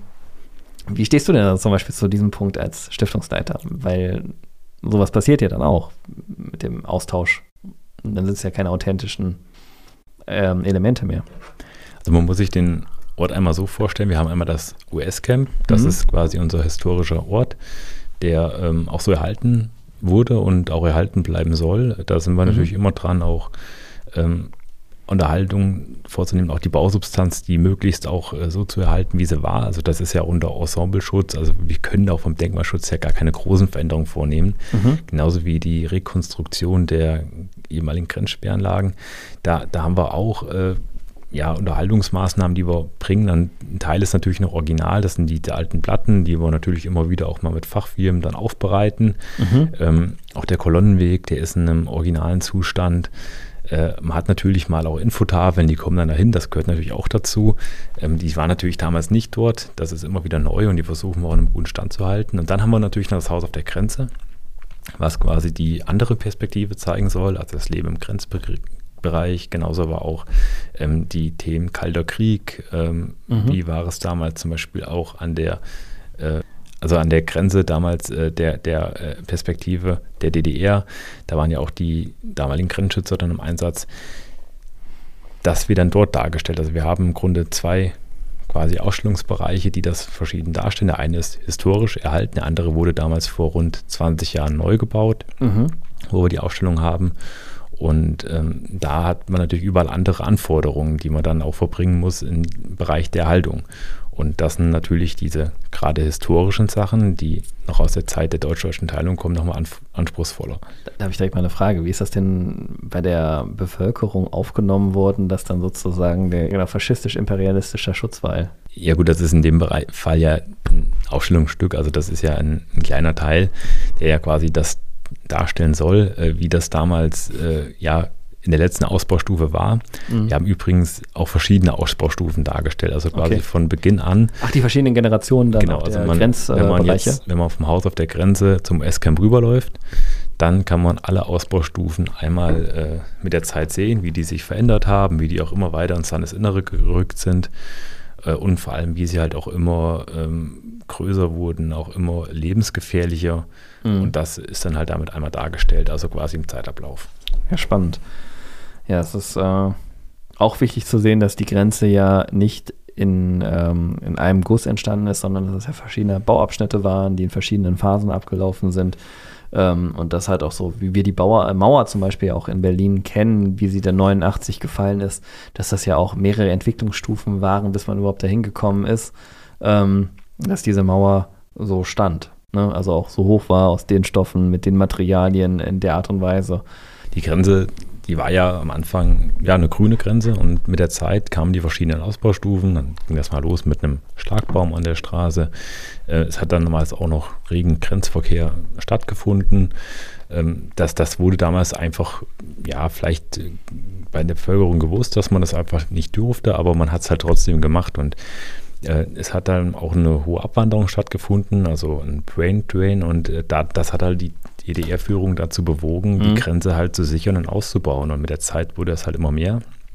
Wie stehst du denn zum Beispiel zu diesem Punkt als Stiftungsleiter? Weil sowas passiert ja dann auch mit dem Austausch. Und dann sind es ja keine authentischen ähm, Elemente mehr. Also man muss sich den Ort einmal so vorstellen, wir haben einmal das U S-Camp, das mhm. ist quasi unser historischer Ort, der ähm, auch so erhalten wurde und auch erhalten bleiben soll. Da sind wir mhm. natürlich immer dran, auch ähm, Unterhaltung vorzunehmen, auch die Bausubstanz, die möglichst auch äh, so zu erhalten, wie sie war. Also das ist ja unter Ensembleschutz, also wir können auch vom Denkmalschutz ja gar keine großen Veränderungen vornehmen. Mhm. Genauso wie die Rekonstruktion der ehemaligen Grenzsperranlagen. Da, da haben wir auch äh, ja, Unterhaltungsmaßnahmen, die wir bringen. Ein Teil ist natürlich noch original, das sind die, die alten Platten, die wir natürlich immer wieder auch mal mit Fachfirmen dann aufbereiten. Mhm. Ähm, auch der Kolonnenweg, der ist in einem originalen Zustand. Äh, man hat natürlich mal auch Infotafeln, die kommen dann dahin, das gehört natürlich auch dazu. Ähm, die waren natürlich damals nicht dort, das ist immer wieder neu und die versuchen wir auch in einem guten Stand zu halten. Und dann haben wir natürlich noch das Haus auf der Grenze, was quasi die andere Perspektive zeigen soll, also das Leben im Grenzbereich, genauso aber auch ähm, die Themen Kalter Krieg, ähm, mhm. wie war es damals zum Beispiel auch an der äh, Also an der Grenze damals äh, der, der äh, Perspektive der D D R, da waren ja auch die damaligen Grenzschützer dann im Einsatz, das wird dann dort dargestellt. Also wir haben im Grunde zwei quasi Ausstellungsbereiche, die das verschieden darstellen. Der eine ist historisch erhalten, der andere wurde damals vor rund zwanzig Jahren neu gebaut, mhm. wo wir die Ausstellung haben. Und ähm, da hat man natürlich überall andere Anforderungen, die man dann auch verbringen muss im Bereich der Erhaltung. Und das sind natürlich diese gerade historischen Sachen, die noch aus der Zeit der deutsch-deutschen Teilung kommen, nochmal an, anspruchsvoller. Da, da habe ich direkt mal eine Frage. Wie ist das denn bei der Bevölkerung aufgenommen worden, dass dann sozusagen der genau, faschistisch-imperialistischer Schutzwall? Ja gut, das ist in dem Bereich, Fall ja ein Ausstellungsstück, also das ist ja ein, ein kleiner Teil, der ja quasi das darstellen soll, äh, wie das damals äh, ja in der letzten Ausbaustufe war. Mhm. Wir haben übrigens auch verschiedene Ausbaustufen dargestellt, also quasi okay. von Beginn an. Ach, die verschiedenen Generationen dann genau, also der man, Grenzbereiche? Wenn man jetzt, wenn man vom Haus auf der Grenze zum U S-Camp rüberläuft, dann kann man alle Ausbaustufen einmal äh, mit der Zeit sehen, wie die sich verändert haben, wie die auch immer weiter ins Landesinnere gerückt sind äh, und vor allem, wie sie halt auch immer ähm, größer wurden, auch immer lebensgefährlicher. Mhm. Und das ist dann halt damit einmal dargestellt, also quasi im Zeitablauf. Ja, spannend. Ja, es ist äh, auch wichtig zu sehen, dass die Grenze ja nicht in, ähm, in einem Guss entstanden ist, sondern dass es ja verschiedene Bauabschnitte waren, die in verschiedenen Phasen abgelaufen sind. Ähm, und das halt auch so, wie wir die Bauer, äh, Mauer zum Beispiel auch in Berlin kennen, wie sie dann neunundachtzig gefallen ist, dass das ja auch mehrere Entwicklungsstufen waren, bis man überhaupt dahin gekommen ist, ähm, dass diese Mauer so stand. Ne? Also auch so hoch war aus den Stoffen, mit den Materialien in der Art und Weise. Die Grenze, die war ja am Anfang ja eine grüne Grenze und mit der Zeit kamen die verschiedenen Ausbaustufen. Dann ging das mal los mit einem Schlagbaum an der Straße. Äh, es hat dann damals auch noch regen Grenzverkehr stattgefunden. Ähm, das, das wurde damals einfach, ja, vielleicht äh, bei der Bevölkerung gewusst, dass man das einfach nicht durfte, aber man hat es halt trotzdem gemacht und äh, es hat dann auch eine hohe Abwanderung stattgefunden, also ein Brain Drain und äh, da, das hat halt die D D R-Führung dazu bewogen, mhm. die Grenze halt zu sichern und auszubauen. Und mit der Zeit wurde es halt immer mehr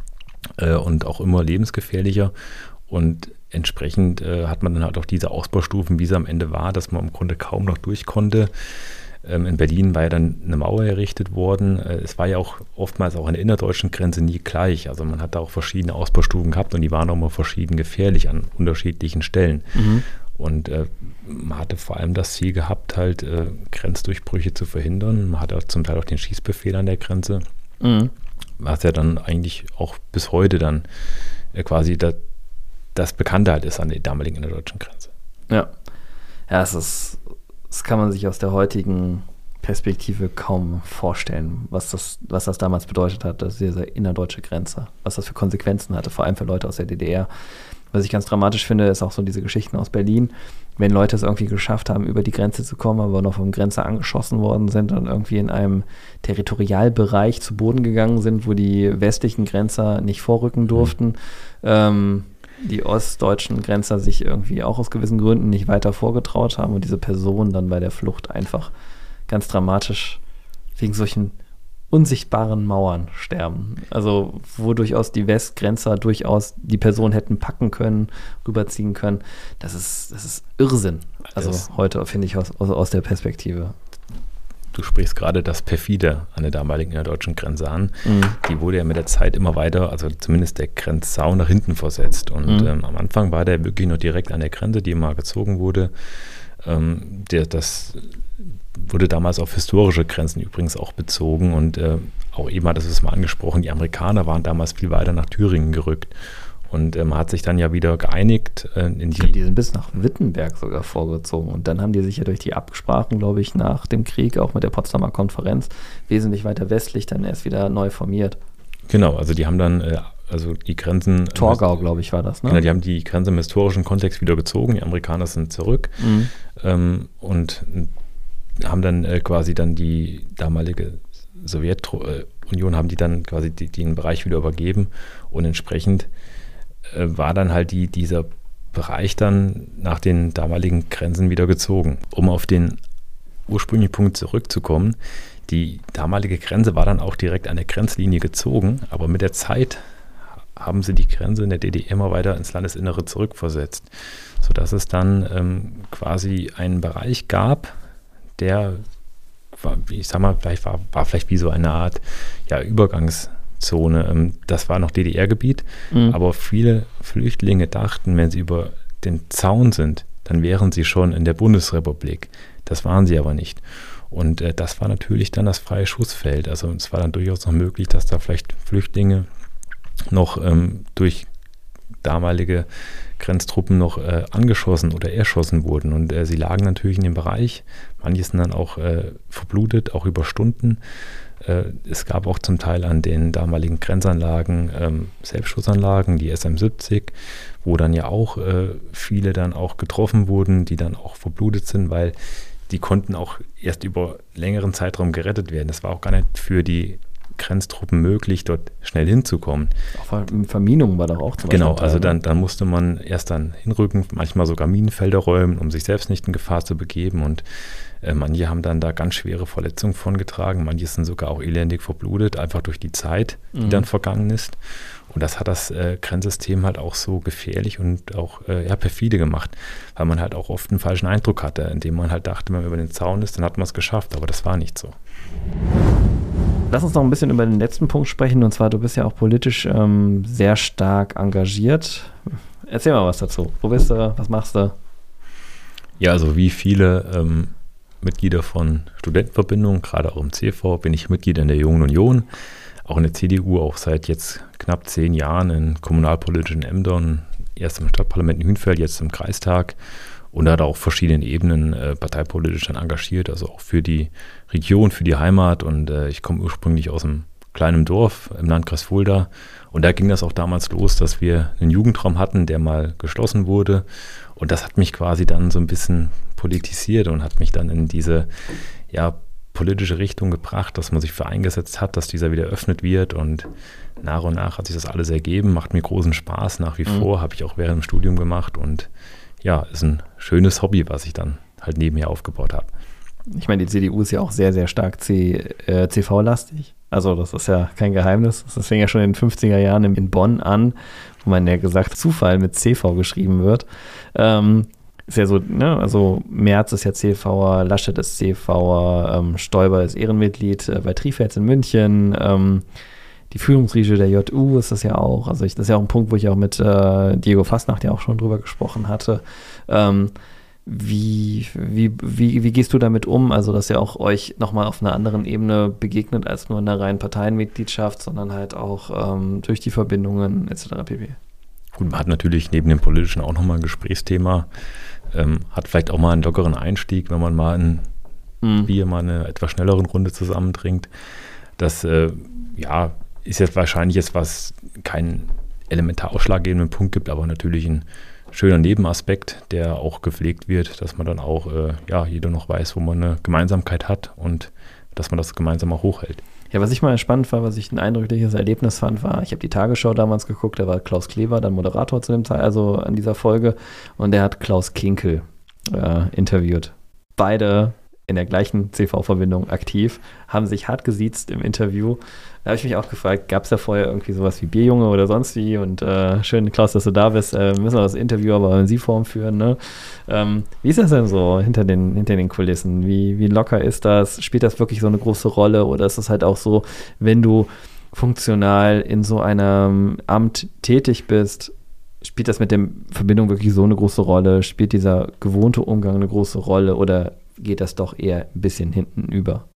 äh, und auch immer lebensgefährlicher. Und entsprechend äh, hat man dann halt auch diese Ausbaustufen, wie sie am Ende war, dass man im Grunde kaum noch durch konnte. Ähm, in Berlin war ja dann eine Mauer errichtet worden. Äh, es war ja auch oftmals auch an der innerdeutschen Grenze nie gleich. Also man hat da auch verschiedene Ausbaustufen gehabt und die waren auch immer verschieden gefährlich an unterschiedlichen Stellen. Mhm. Und äh, man hatte vor allem das Ziel gehabt, halt äh, Grenzdurchbrüche zu verhindern. Man hatte zum Teil auch den Schießbefehl an der Grenze, mhm. was ja dann eigentlich auch bis heute dann äh, quasi da, das Bekannte halt ist an der damaligen innerdeutschen Grenze. Ja, ja, es ist, das kann man sich aus der heutigen Perspektive kaum vorstellen, was das, was das damals bedeutet hat, dass diese innerdeutsche Grenze, was das für Konsequenzen hatte, vor allem für Leute aus der D D R. Was ich ganz dramatisch finde, ist auch so diese Geschichten aus Berlin, wenn Leute es irgendwie geschafft haben, über die Grenze zu kommen, aber noch vom Grenzer angeschossen worden sind und irgendwie in einem Territorialbereich zu Boden gegangen sind, wo die westlichen Grenzer nicht vorrücken durften. Mhm. Ähm, die ostdeutschen Grenzer sich irgendwie auch aus gewissen Gründen nicht weiter vorgetraut haben und diese Personen dann bei der Flucht einfach ganz dramatisch wegen solchen unsichtbaren Mauern sterben. Also wo durchaus die Westgrenzer durchaus die Person hätten packen können, rüberziehen können. Das ist, das ist Irrsinn. Also das heute finde ich aus, aus, aus der Perspektive. Du sprichst gerade das Perfide an der damaligen innerdeutschen Grenze an. Mhm. Die wurde ja mit der Zeit immer weiter, also zumindest der Grenzzaun nach hinten versetzt. Und mhm. ähm, am Anfang war der wirklich nur direkt an der Grenze, die immer gezogen wurde. Ähm, der, das wurde damals auf historische Grenzen übrigens auch bezogen und äh, auch eben hat es mal angesprochen, die Amerikaner waren damals viel weiter nach Thüringen gerückt und äh, man hat sich dann ja wieder geeinigt. Äh, in die, die sind bis nach Wittenberg sogar vorgezogen und dann haben die sich ja durch die Absprachen, glaube ich, nach dem Krieg, auch mit der Potsdamer Konferenz, wesentlich weiter westlich dann erst wieder neu formiert. Genau, also die haben dann äh, also die Grenzen... Torgau, glaube ich, war das, ne? Genau, die haben die Grenze im historischen Kontext wieder gezogen, die Amerikaner sind zurück ähm, und haben dann äh, quasi dann die damalige Sowjetunion haben die dann quasi die, den Bereich wieder übergeben und entsprechend äh, war dann halt die, dieser Bereich dann nach den damaligen Grenzen wieder gezogen. Um auf den ursprünglichen Punkt zurückzukommen, die damalige Grenze war dann auch direkt an der Grenzlinie gezogen, aber mit der Zeit haben sie die Grenze in der D D R immer weiter ins Landesinnere zurückversetzt, sodass es dann ähm, quasi einen Bereich gab, der, war, ich sag mal, vielleicht war, war vielleicht wie so eine Art ja, Übergangszone. Ähm, das war noch D D R-Gebiet, mhm. aber viele Flüchtlinge dachten, wenn sie über den Zaun sind, dann wären sie schon in der Bundesrepublik. Das waren sie aber nicht. Und äh, das war natürlich dann das freie Schussfeld. Also es war dann durchaus noch möglich, dass da vielleicht Flüchtlinge noch ähm, durch damalige Grenztruppen noch äh, angeschossen oder erschossen wurden. Und äh, sie lagen natürlich in dem Bereich. Manche sind dann auch äh, verblutet, auch über Stunden. Äh, es gab auch zum Teil an den damaligen Grenzanlagen ähm, Selbstschussanlagen, die S M siebzig, wo dann ja auch äh, viele dann auch getroffen wurden, die dann auch verblutet sind, weil die konnten auch erst über längeren Zeitraum gerettet werden. Das war auch gar nicht für die Grenztruppen möglich, dort schnell hinzukommen. Auch Verminung war doch auch zum Genau, Beispiel also Teil, dann, dann musste man erst dann hinrücken, manchmal sogar Minenfelder räumen, um sich selbst nicht in Gefahr zu begeben. Und äh, manche haben dann da ganz schwere Verletzungen von getragen, manche sind sogar auch elendig verblutet, einfach durch die Zeit, die mhm. dann vergangen ist. Und das hat das äh, Grenzsystem halt auch so gefährlich und auch äh, ja, perfide gemacht, weil man halt auch oft einen falschen Eindruck hatte, indem man halt dachte, wenn man über den Zaun ist, dann hat man es geschafft, aber das war nicht so. Lass uns noch ein bisschen über den letzten Punkt sprechen, und zwar, du bist ja auch politisch ähm, sehr stark engagiert. Erzähl mal was dazu. Wo bist du? Was machst du? Ja, also wie viele ähm, Mitglieder von Studentenverbindungen, gerade auch im C V, bin ich Mitglied in der Jungen Union, auch in der C D U, auch seit jetzt knapp zehn Jahren in kommunalpolitischen Ämtern, erst im Stadtparlament in Hünfeld, jetzt im Kreistag. Und da hat er auch verschiedenen Ebenen äh, parteipolitisch dann engagiert, also auch für die Region, für die Heimat. Und äh, ich komme ursprünglich aus einem kleinen Dorf im Landkreis Fulda. Und da ging das auch damals los, dass wir einen Jugendraum hatten, der mal geschlossen wurde. Und das hat mich quasi dann so ein bisschen politisiert und hat mich dann in diese ja, politische Richtung gebracht, dass man sich für eingesetzt hat, dass dieser wieder eröffnet wird. Und nach und nach hat sich das alles ergeben, macht mir großen Spaß nach wie mhm. vor, habe ich auch während dem Studium gemacht. Und ja, ist ein schönes Hobby, was ich dann halt nebenher aufgebaut habe. Ich meine, die C D U ist ja auch sehr, sehr stark C, äh, C V-lastig. Also das ist ja kein Geheimnis. Das fing ja schon in den fünfziger Jahren in Bonn an, wo man ja gesagt, Zufall mit C V geschrieben wird. Ähm, ist ja so, ne, also Merz ist ja C V'er, Laschet ist C V'er, ähm, Stoiber ist Ehrenmitglied äh, bei Trifels in München, ähm, die Führungsriege der J U ist das ja auch. Also ich, das ist ja auch ein Punkt, wo ich auch mit äh, Diego Fasnacht ja auch schon drüber gesprochen hatte. Ähm, wie, wie, wie, wie gehst du damit um? Also, dass ihr auch euch nochmal auf einer anderen Ebene begegnet als nur in einer reinen Parteienmitgliedschaft, sondern halt auch ähm, durch die Verbindungen et cetera pp. Gut, man hat natürlich neben dem Politischen auch nochmal ein Gesprächsthema, ähm, hat vielleicht auch mal einen lockeren Einstieg, wenn man mal ein mhm. Bier, mal eine etwas schnelleren Runde zusammentrinkt. Das, äh, ja, ist jetzt wahrscheinlich jetzt, was keinen elementar ausschlaggebenden Punkt gibt, aber natürlich ein schöner Nebenaspekt, der auch gepflegt wird, dass man dann auch, äh, ja, jeder noch weiß, wo man eine Gemeinsamkeit hat und dass man das gemeinsam auch hochhält. Ja, was ich mal spannend war, was ich ein eindrückliches Erlebnis fand, war, ich habe die Tagesschau damals geguckt, da war Klaus Kleber, dann Moderator zu dem Teil, also an dieser Folge, und der hat Klaus Kinkel äh, interviewt. Beide in der gleichen C V-Verbindung aktiv, haben sich hart gesiezt im Interview. Da habe ich mich auch gefragt, gab es da vorher irgendwie sowas wie Bierjunge oder sonst wie? Und äh, schön, Klaus, dass du da bist. Äh, müssen wir das Interview aber in Sie-Form führen, ne? Ähm, wie ist das denn so hinter den, hinter den Kulissen? Wie, wie locker ist das? Spielt das wirklich so eine große Rolle? Oder ist es halt auch so, wenn du funktional in so einem Amt tätig bist, spielt das mit der Verbindung wirklich so eine große Rolle? Spielt dieser gewohnte Umgang eine große Rolle? Oder geht das doch eher ein bisschen hinten über?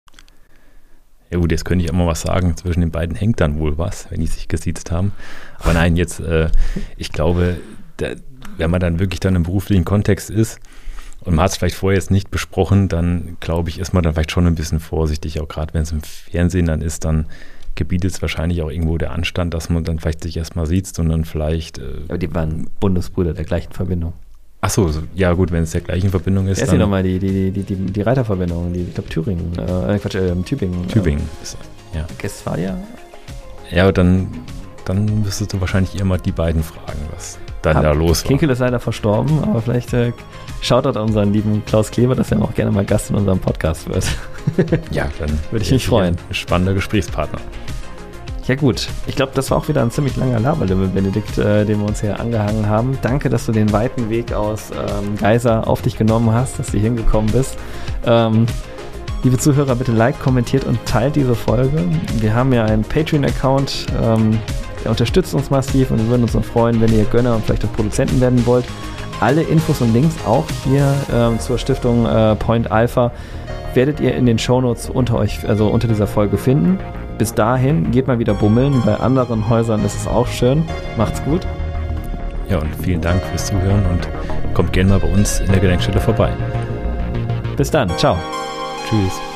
Ja gut, jetzt könnte ich auch mal was sagen, zwischen den beiden hängt dann wohl was, wenn die sich gesiezt haben. Aber nein, jetzt, äh, ich glaube, da, wenn man dann wirklich dann im beruflichen Kontext ist und man hat es vielleicht vorher jetzt nicht besprochen, dann glaube ich, ist man dann vielleicht schon ein bisschen vorsichtig, auch gerade wenn es im Fernsehen dann ist, dann gebietet es wahrscheinlich auch irgendwo der Anstand, dass man dann vielleicht sich erstmal sieht und dann vielleicht... Äh, Aber die waren Bundesbrüder der gleichen Verbindung. Ach so, so, ja gut, wenn es der gleichen Verbindung ist. Erst hier nochmal die, die, die, die, die Reiterverbindung, die, ich glaube Thüringen, äh, Quatsch, äh, Tübingen. Tübingen. Ist, Ja. Guestfalia? Ja, aber dann, dann müsstest du wahrscheinlich immer die beiden fragen, was dann Hab, da los war. Kinkel ist leider verstorben, aber vielleicht äh, schaut an unseren lieben Klaus Kleber, dass er noch gerne mal Gast in unserem Podcast wird. Ja, dann würde ich mich freuen. Ein spannender Gesprächspartner. Ja gut, ich glaube, das war auch wieder ein ziemlich langer Laberlimit, Benedikt, äh, den wir uns hier angehangen haben. Danke, dass du den weiten Weg aus ähm, Geisa auf dich genommen hast, dass du hier hingekommen bist. Ähm, liebe Zuhörer, bitte liked, kommentiert und teilt diese Folge. Wir haben ja einen Patreon-Account, ähm, der unterstützt uns massiv und wir würden uns noch freuen, wenn ihr Gönner und vielleicht auch Produzenten werden wollt. Alle Infos und Links auch hier ähm, zur Stiftung äh, Point Alpha werdet ihr in den Shownotes unter euch, also unter dieser Folge finden. Bis dahin geht mal wieder bummeln. Bei anderen Häusern ist es auch schön. Macht's gut. Ja, und vielen Dank fürs Zuhören und kommt gerne mal bei uns in der Gedenkstätte vorbei. Bis dann. Ciao. Tschüss.